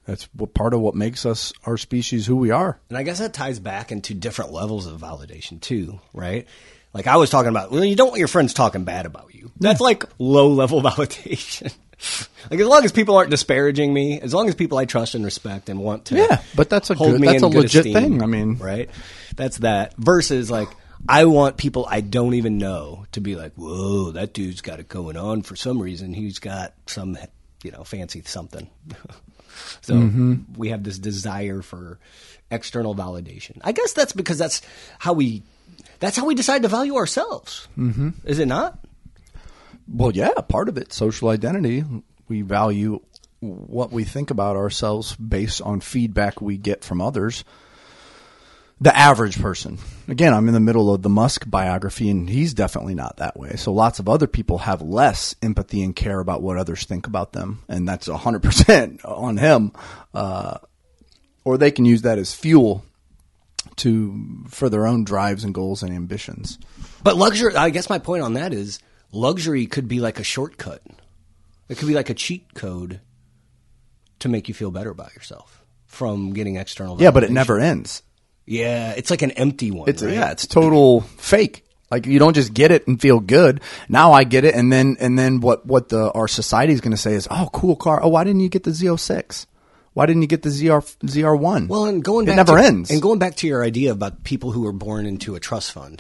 That's what part of what makes us our species who we are. And I guess that ties back into different levels of validation too, right? Like I was talking about, well, you don't want your friends talking bad about you. That's like low level validation. Like as long as people aren't disparaging me, as long as people I trust and respect and want to, Yeah, but that's a hold good, me that's in a good legit esteem, thing. I mean, right? That's that. Versus like I want people I don't even know to be like, whoa, that dude's got it going on for some reason. He's got some, you know, fancy something. So mm-hmm. we have this desire for external validation. I guess that's because that's how we that's how we decide to value ourselves. Mm-hmm. Is it not? Well, yeah, part of it, social identity. We value what we think about ourselves based on feedback we get from others. The average person. Again, I'm in the middle of the Musk biography, and he's definitely not that way. So lots of other people have less empathy and care about what others think about them, and that's one hundred percent on him. Uh, or they can use that as fuel to for their own drives and goals and ambitions. But luxury, I guess my point on that is luxury could be like a shortcut. It could be like a cheat code to make you feel better about yourself from getting external validation. Yeah, but it never ends. Yeah, it's like an empty one. It's right? yeah, it's total fake. Like you don't just get it and feel good. Now I get it, and then and then what what the our society is going to say is, oh, cool car. Oh, why didn't you get the Z oh six? Why didn't you get the Z R Z R one? Well, and going back it never to, ends. And going back to your idea about people who were born into a trust fund,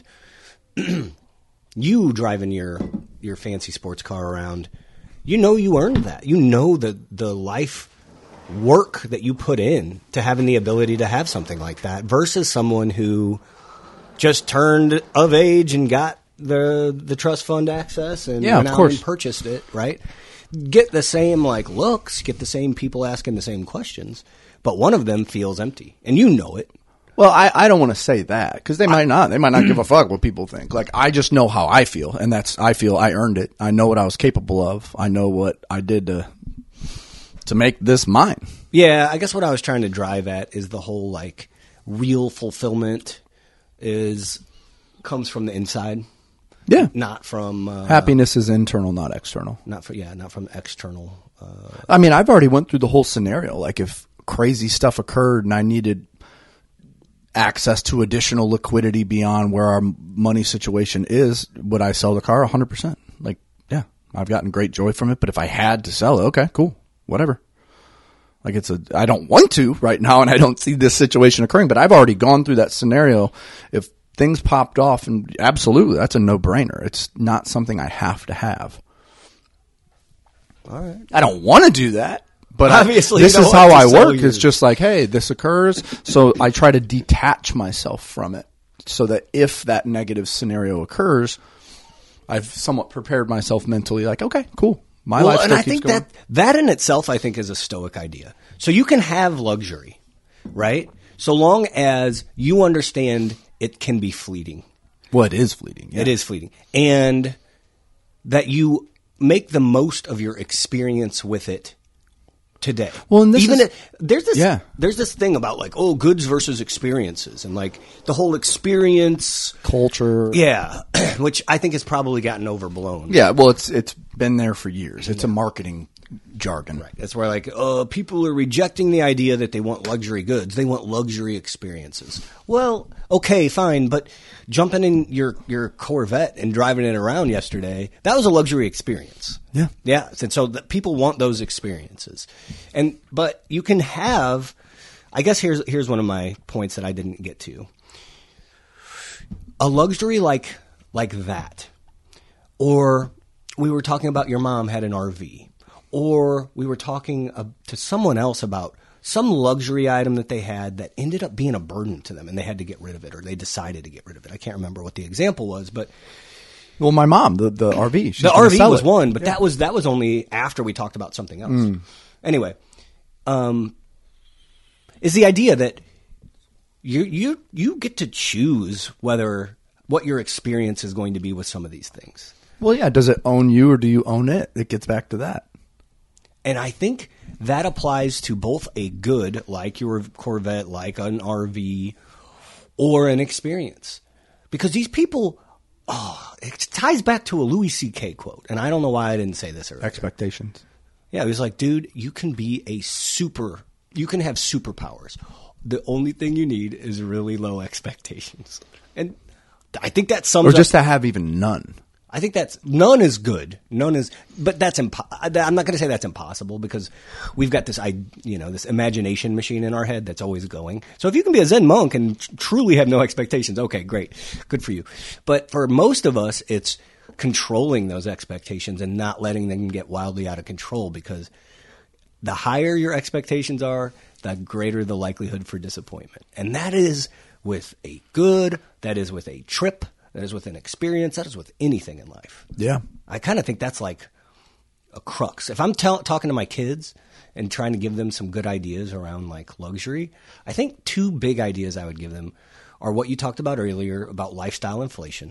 you driving your your fancy sports car around, you know you earned that. You know the the life work that you put in to having the ability to have something like that versus someone who just turned of age and got the the trust fund access and yeah, went of out course. and purchased it, right? Get the same like looks, get the same people asking the same questions, but one of them feels empty, and you know it. Well, I, I don't want to say that because they might not. They might not give a fuck what people think. Like I just know how I feel, and that's I feel I earned it. I know what I was capable of. I know what I did to to make this mine. Yeah, I guess what I was trying to drive at is the whole like real fulfillment is comes from the inside. Yeah, Not from uh, happiness is internal, not external. Not for yeah, not from external. Uh, I mean, I've already went through the whole scenario. Like if crazy stuff occurred and I needed access to additional liquidity beyond where our money situation is, would I sell the car? one hundred percent. Like, yeah, I've gotten great joy from it. But if I had to sell it, okay, cool, whatever. Like it's a, I don't want to right now, and I don't see this situation occurring. But I've already gone through that scenario. If things popped off, and absolutely, that's a no-brainer. It's not something I have to have. all right. I don't want to do that, but Obviously, I, this you don't is how want I to sell work. your- It's just like, hey, this occurs, so I try to detach myself from it, so that if that negative scenario occurs, I've somewhat prepared myself mentally. Like, okay, cool, my Well, life and still I keeps think going. that that in itself, I think, is a Stoic idea. So you can have luxury, right? So long as you understand it can be fleeting. Well, it is fleeting. Yeah. It is fleeting. And that you make the most of your experience with it today. Well, and this Even is- it, there's this Yeah. there's this thing about like, oh, goods versus experiences, and like the whole experience culture. yeah, which I think has probably gotten overblown. Yeah, well, it's it's been there for years. It's a marketing jargon. Right. That's where like uh, people are rejecting the idea that they want luxury goods. They want luxury experiences. Well, okay, fine, but jumping in your, your Corvette and driving it around yesterday, that was a luxury experience. Yeah. Yeah. And so the, people want those experiences. And but you can have I guess here's here's one of my points that I didn't get to. A luxury like like that. Or we were talking about your mom had an R V. Or we were talking uh, to someone else about some luxury item that they had that ended up being a burden to them, and they had to get rid of it, or they decided to get rid of it. I can't remember what the example was, but Well, my mom, the the R V, she's the gonna R V sell was it. one, but that was that was only after we talked about something else. Anyway, um, is the idea that you you you get to choose whether what your experience is going to be with some of these things. Well, yeah. Does it own you or do you own it? It gets back to that. And I think that applies to both a good, like your Corvette, like an R V, or an experience. Because these people, oh, it ties back to a Louis C K quote. And I don't know why I didn't say this earlier. Expectations. Yeah, he was like, dude, you can be a super you can have superpowers. The only thing you need is really low expectations. And I think that sums Or up. just to have even none. I think that's none is good. None is, but that's impo- I'm not going to say that's impossible because we've got this, I, you know, this imagination machine in our head that's always going. So if you can be a Zen monk and tr- truly have no expectations, okay, great, good for you. But for most of us, it's controlling those expectations and not letting them get wildly out of control, because the higher your expectations are, the greater the likelihood for disappointment. And that is with a good, that is with a trip. That is with an experience. That is with anything in life. Yeah. I kind of think that's like a crux. If I'm tell- talking to my kids and trying to give them some good ideas around like luxury, I think two big ideas I would give them are what you talked about earlier about lifestyle inflation.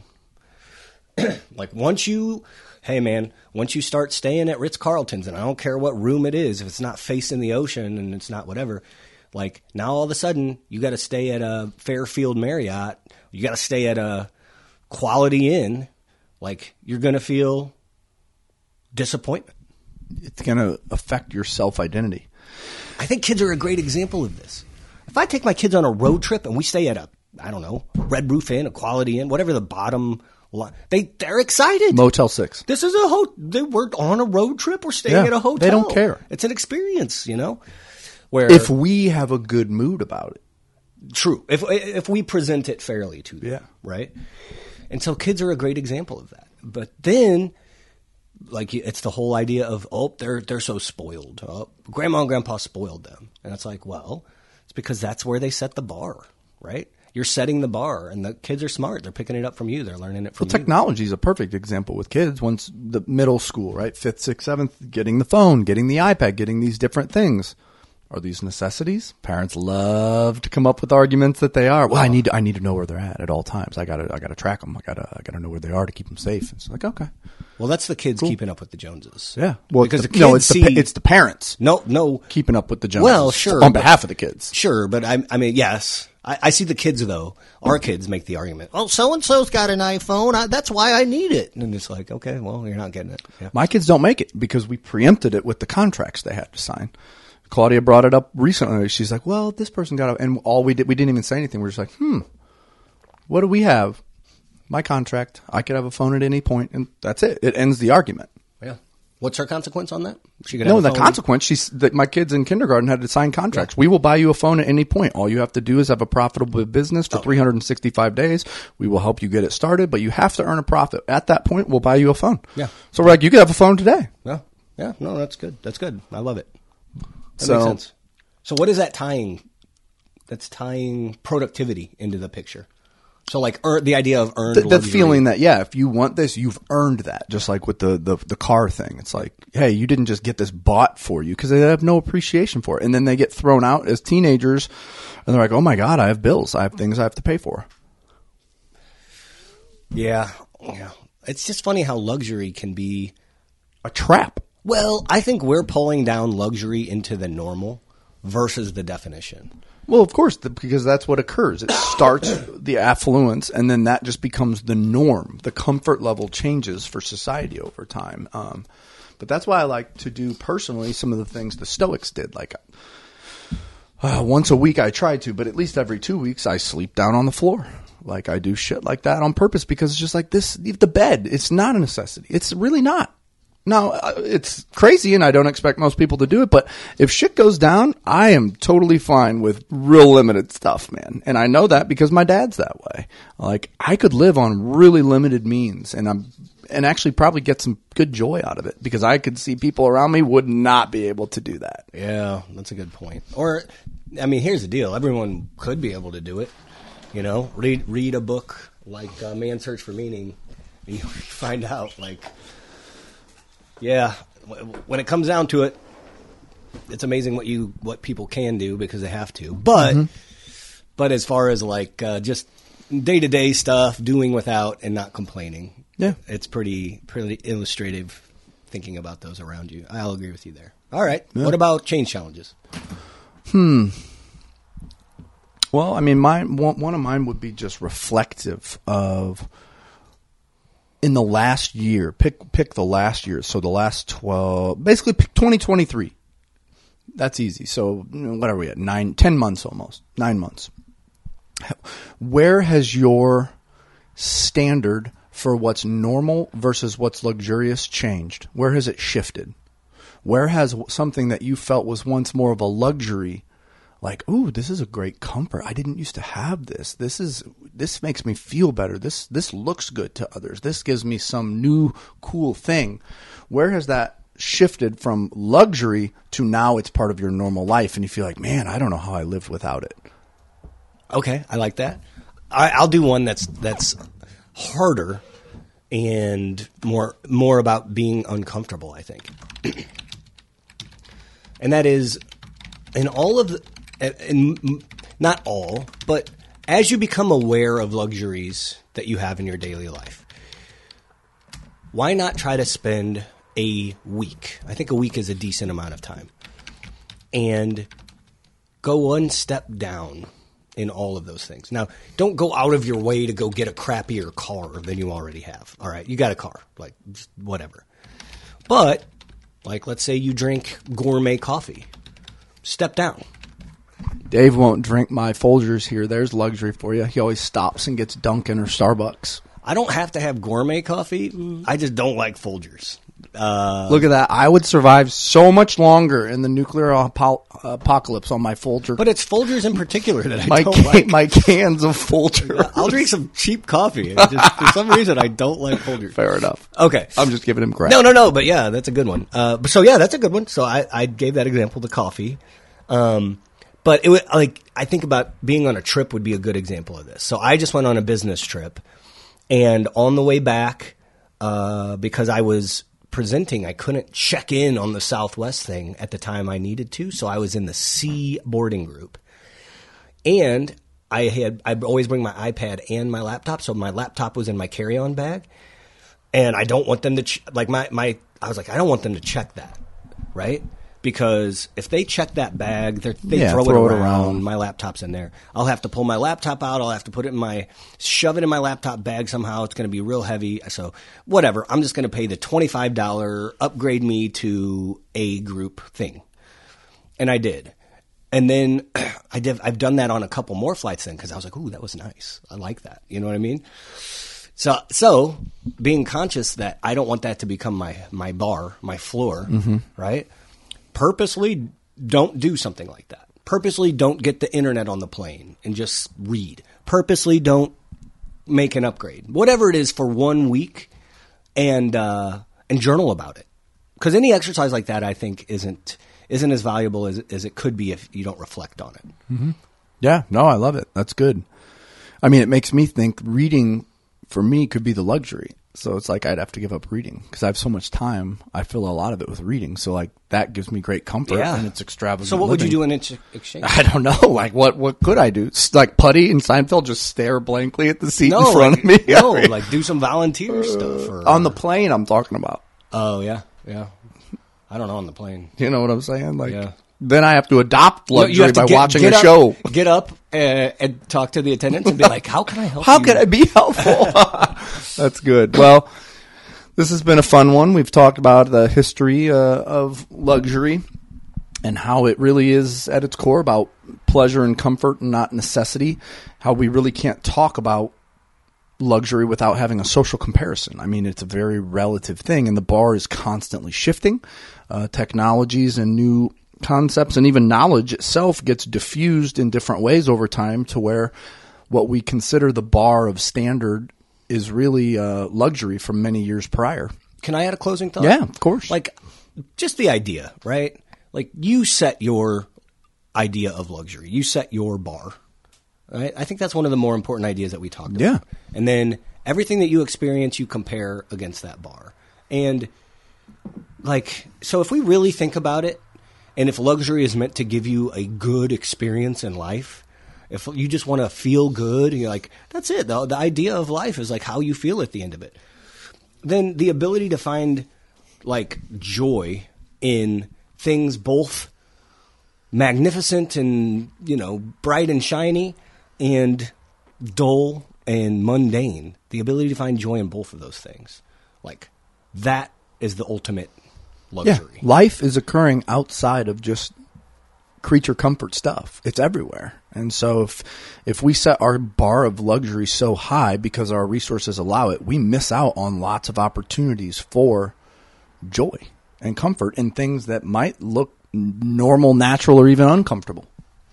Like once you, hey man, once you start staying at Ritz-Carlton's, and I don't care what room it is, if it's not facing the ocean and it's not whatever, like now all of a sudden you got to stay at a Fairfield Marriott, you got to stay at a Quality Inn, like you're going to feel disappointment. It's going to affect your self-identity. I think kids are a great example of this. If I take my kids on a road trip and we stay at a, I don't know, Red Roof Inn, a Quality Inn, whatever the bottom line, they, they're excited. Motel six. This is a ho- they We're on a road trip. We're staying Yeah, at a hotel. they don't care. It's an experience, you know? Where If we have a good mood about it. True. If if we present it fairly to them, Yeah. right? And so kids are a great example of that. But then, like, it's the whole idea of, oh, they're they're so spoiled. Oh, grandma and grandpa spoiled them. And it's like, well, it's because that's where they set the bar, right? You're setting the bar, and the kids are smart. They're picking it up from you. They're learning it from Well, you. technology is a perfect example with kids. Once the middle school, right? Fifth, sixth, seventh, getting the phone, getting the iPad, getting these different things. Are these necessities? Parents love to come up with arguments that they are. Well, I need to, I need to know where they're at at all times. I gotta I gotta track them. I gotta I gotta know where they are to keep them safe. It's like, okay, Well, that's the kids keeping up with the Joneses. yeah. Well, because the, the kids no, it's see the pa- it's the parents no no keeping up with the Joneses. Well, sure, on but- behalf of the kids. Sure, but I, I mean, yes. I, I see the kids, though. Our kids make the argument, oh, so-and-so's got an iPhone. I, that's why I need it. And it's like, okay, well, you're not getting it. Yeah. My kids don't make it because we preempted it with the contracts they had to sign. Claudia brought it up recently. She's like, well, this person got it. And all we did, we didn't even say anything. We're just like, hmm, what do we have? My contract. I could have a phone at any point, and that's it. It ends the argument. Yeah. What's her consequence on that? She could No, have a the phone? consequence, she's, that my kids in kindergarten had to sign contracts. We will buy you a phone at any point. All you have to do is have a profitable business for three hundred sixty-five days. We will help you get it started, but you have to earn a profit. At that point, we'll buy you a phone. Yeah. So we're like, you could have a phone today. Yeah. Yeah. No, that's good. That's good. I love it. That So- makes sense. So what is that tying? That's tying productivity into the picture. So like earn, the idea of earned Th- that luxury. feeling that, yeah, if you want this, you've earned that. Just like with the, the, the car thing. It's like, hey, you didn't just get this bought for you because they have no appreciation for it. And then they get thrown out as teenagers and they're like, oh my God, I have bills. I have things I have to pay for. Yeah. Yeah. It's just funny how luxury can be. A trap. Well, I think we're pulling down luxury into the normal versus the definition. Well, of course, the, because that's what occurs. It starts the affluence, and then that just becomes the norm. The comfort level changes for society over time. Um, but that's why I like to do personally some of the things the Stoics did. Like uh, once a week I try to, but at least every two weeks I sleep down on the floor. Like I do shit like that on purpose because it's just like this, the bed, it's not a necessity. It's really not. Now, uh, it's crazy, and I don't expect most people to do it, but if shit goes down, I am totally fine with real limited stuff, man. And I know that because my dad's that way. Like, I could live on really limited means, and I'm and actually probably get some good joy out of it because I could see people around me would not be able to do that. Yeah, that's a good point. Or, I mean, here's the deal. Everyone could be able to do it. You know, read read a book like uh, Man's Search for Meaning, and you find out, like, yeah, w- when it comes down to it, it's amazing what you what people can do because they have to. But mm-hmm. but as far as like uh, just day to day stuff, doing without and not complaining, yeah, it's pretty pretty illustrative thinking about those around you. I'll agree with you there. All right, yeah. What about change challenges? Hmm. Well, I mean, mine one, one of mine would be just reflective of. In the last year, pick pick the last year. So the last twelve, basically pick twenty twenty-three. That's easy. So you know, what are we at? Nine, ten months almost. Nine months. Where has your standard for what's normal versus what's luxurious changed? Where has it shifted? Where has something that you felt was once more of a luxury, like, ooh, this is a great comfort. I didn't used to have this. This is this makes me feel better. This this looks good to others. This gives me some new cool thing. Where has that shifted from luxury to now it's part of your normal life and you feel like, man, I don't know how I lived without it? Okay, I like that. I, I'll do one that's that's harder and more more about being uncomfortable, I think. And that is, in all of the, in, not all, but as you become aware of luxuries that you have in your daily life, why not try to spend a week? I think a week is a decent amount of time. And go one step down in all of those things. Now, don't go out of your way to go get a crappier car than you already have. All right, you got a car, like just whatever. But, like, let's say you drink gourmet coffee. Step down. Dave won't drink my Folgers here. There's luxury for you. He always stops and gets Dunkin' or Starbucks. I don't have to have gourmet coffee. I just don't like Folgers. Uh, Look at that. I would survive so much longer in the nuclear apo- apocalypse on my Folger. But it's Folgers in particular that I my don't can- like. My cans of Folger. I'll drink some cheap coffee. It's just, for some reason, I don't like Folgers. Fair enough. Okay. I'm just giving him crap. No, no, no. But yeah, that's a good one. Uh, but so yeah, that's a good one. So I, I gave that example, the coffee. Um, but it would, like, I think about being on a trip would be a good example of this. So I just went on a business trip, and on the way back, uh, because I was presenting, I couldn't check in on the Southwest thing at the time I needed to. So I was in the C boarding group, and I had, I always bring my iPad and my laptop. So my laptop was in my carry-on bag, and I don't want them to, ch- like my, my, I was like, I don't want them to check that. Right? Because if they check that bag, they Yeah, throw, throw it, it around. around. My laptop's in there. I'll have to pull my laptop out. I'll have to put it in my, shove it in my laptop bag somehow. It's going to be real heavy. So whatever. I'm just going to pay the twenty-five dollars, upgrade me to a group thing. And I did. And then I did, I've done that on a couple more flights then because I was like, ooh, that was nice. I like that. You know what I mean? So, so being conscious that I don't want that to become my, my bar, my floor, mm-hmm. right? Purposely don't do something like that. Purposely don't get the internet on the plane and just read. Purposely don't make an upgrade. Whatever it is for one week, and uh, and journal about it. Because any exercise like that, I think, isn't isn't as valuable as, as it could be if you don't reflect on it. Mm-hmm. Yeah, no, I love it. That's good. I mean, it makes me think reading for me could be the luxury. So it's like I'd have to give up reading because I have so much time. I fill a lot of it with reading. So like that gives me great comfort Yeah. and it's extravagant. So what would living. you do in ex- exchange? I don't know. Like what? What could I do? S- Like Putty and Seinfeld, just stare blankly at the seat No, in front like, of me. no, I mean, like do some volunteer stuff. Or, on the plane, I'm talking about. Oh yeah, yeah. I don't know on the plane. You know what I'm saying? Like Yeah. then I have to adopt You- you luxury have to by get- watching get a up- show. Get up uh, and talk to the attendants and be like, "How can I help How you?" can I be helpful? That's good. Well, this has been a fun one. We've talked about the history uh, of luxury and how it really is at its core about pleasure and comfort and not necessity. How we really can't talk about luxury without having a social comparison. I mean, it's a very relative thing, and the bar is constantly shifting. Uh, technologies and new concepts and even knowledge itself gets diffused in different ways over time to where what we consider the bar of standard is really uh, luxury from many years prior. Can I add a closing thought? Yeah, of course. Like, just the idea, right? Like, you set your idea of luxury. You set your bar. Right? I think that's one of the more important ideas that we talked about. Yeah. And then everything that you experience, you compare against that bar. And, like, so if we really think about it, and if luxury is meant to give you a good experience in life, if you just want to feel good, and you're like, that's it. The, the idea of life is like how you feel at the end of it. Then the ability to find like joy in things both magnificent and, you know, bright and shiny and dull and mundane, the ability to find joy in both of those things, like that is the ultimate yeah, luxury. life is occurring outside of just creature comfort stuff. It's everywhere. And so if if we set our bar of luxury so high because our resources allow it, we miss out on lots of opportunities for joy and comfort in things that might look normal, natural, or even uncomfortable.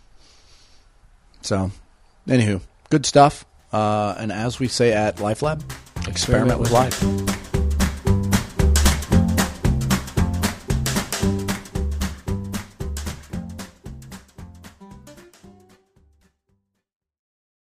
So, anywho, good stuff. Uh, and as we say at LifeLab, experiment with life.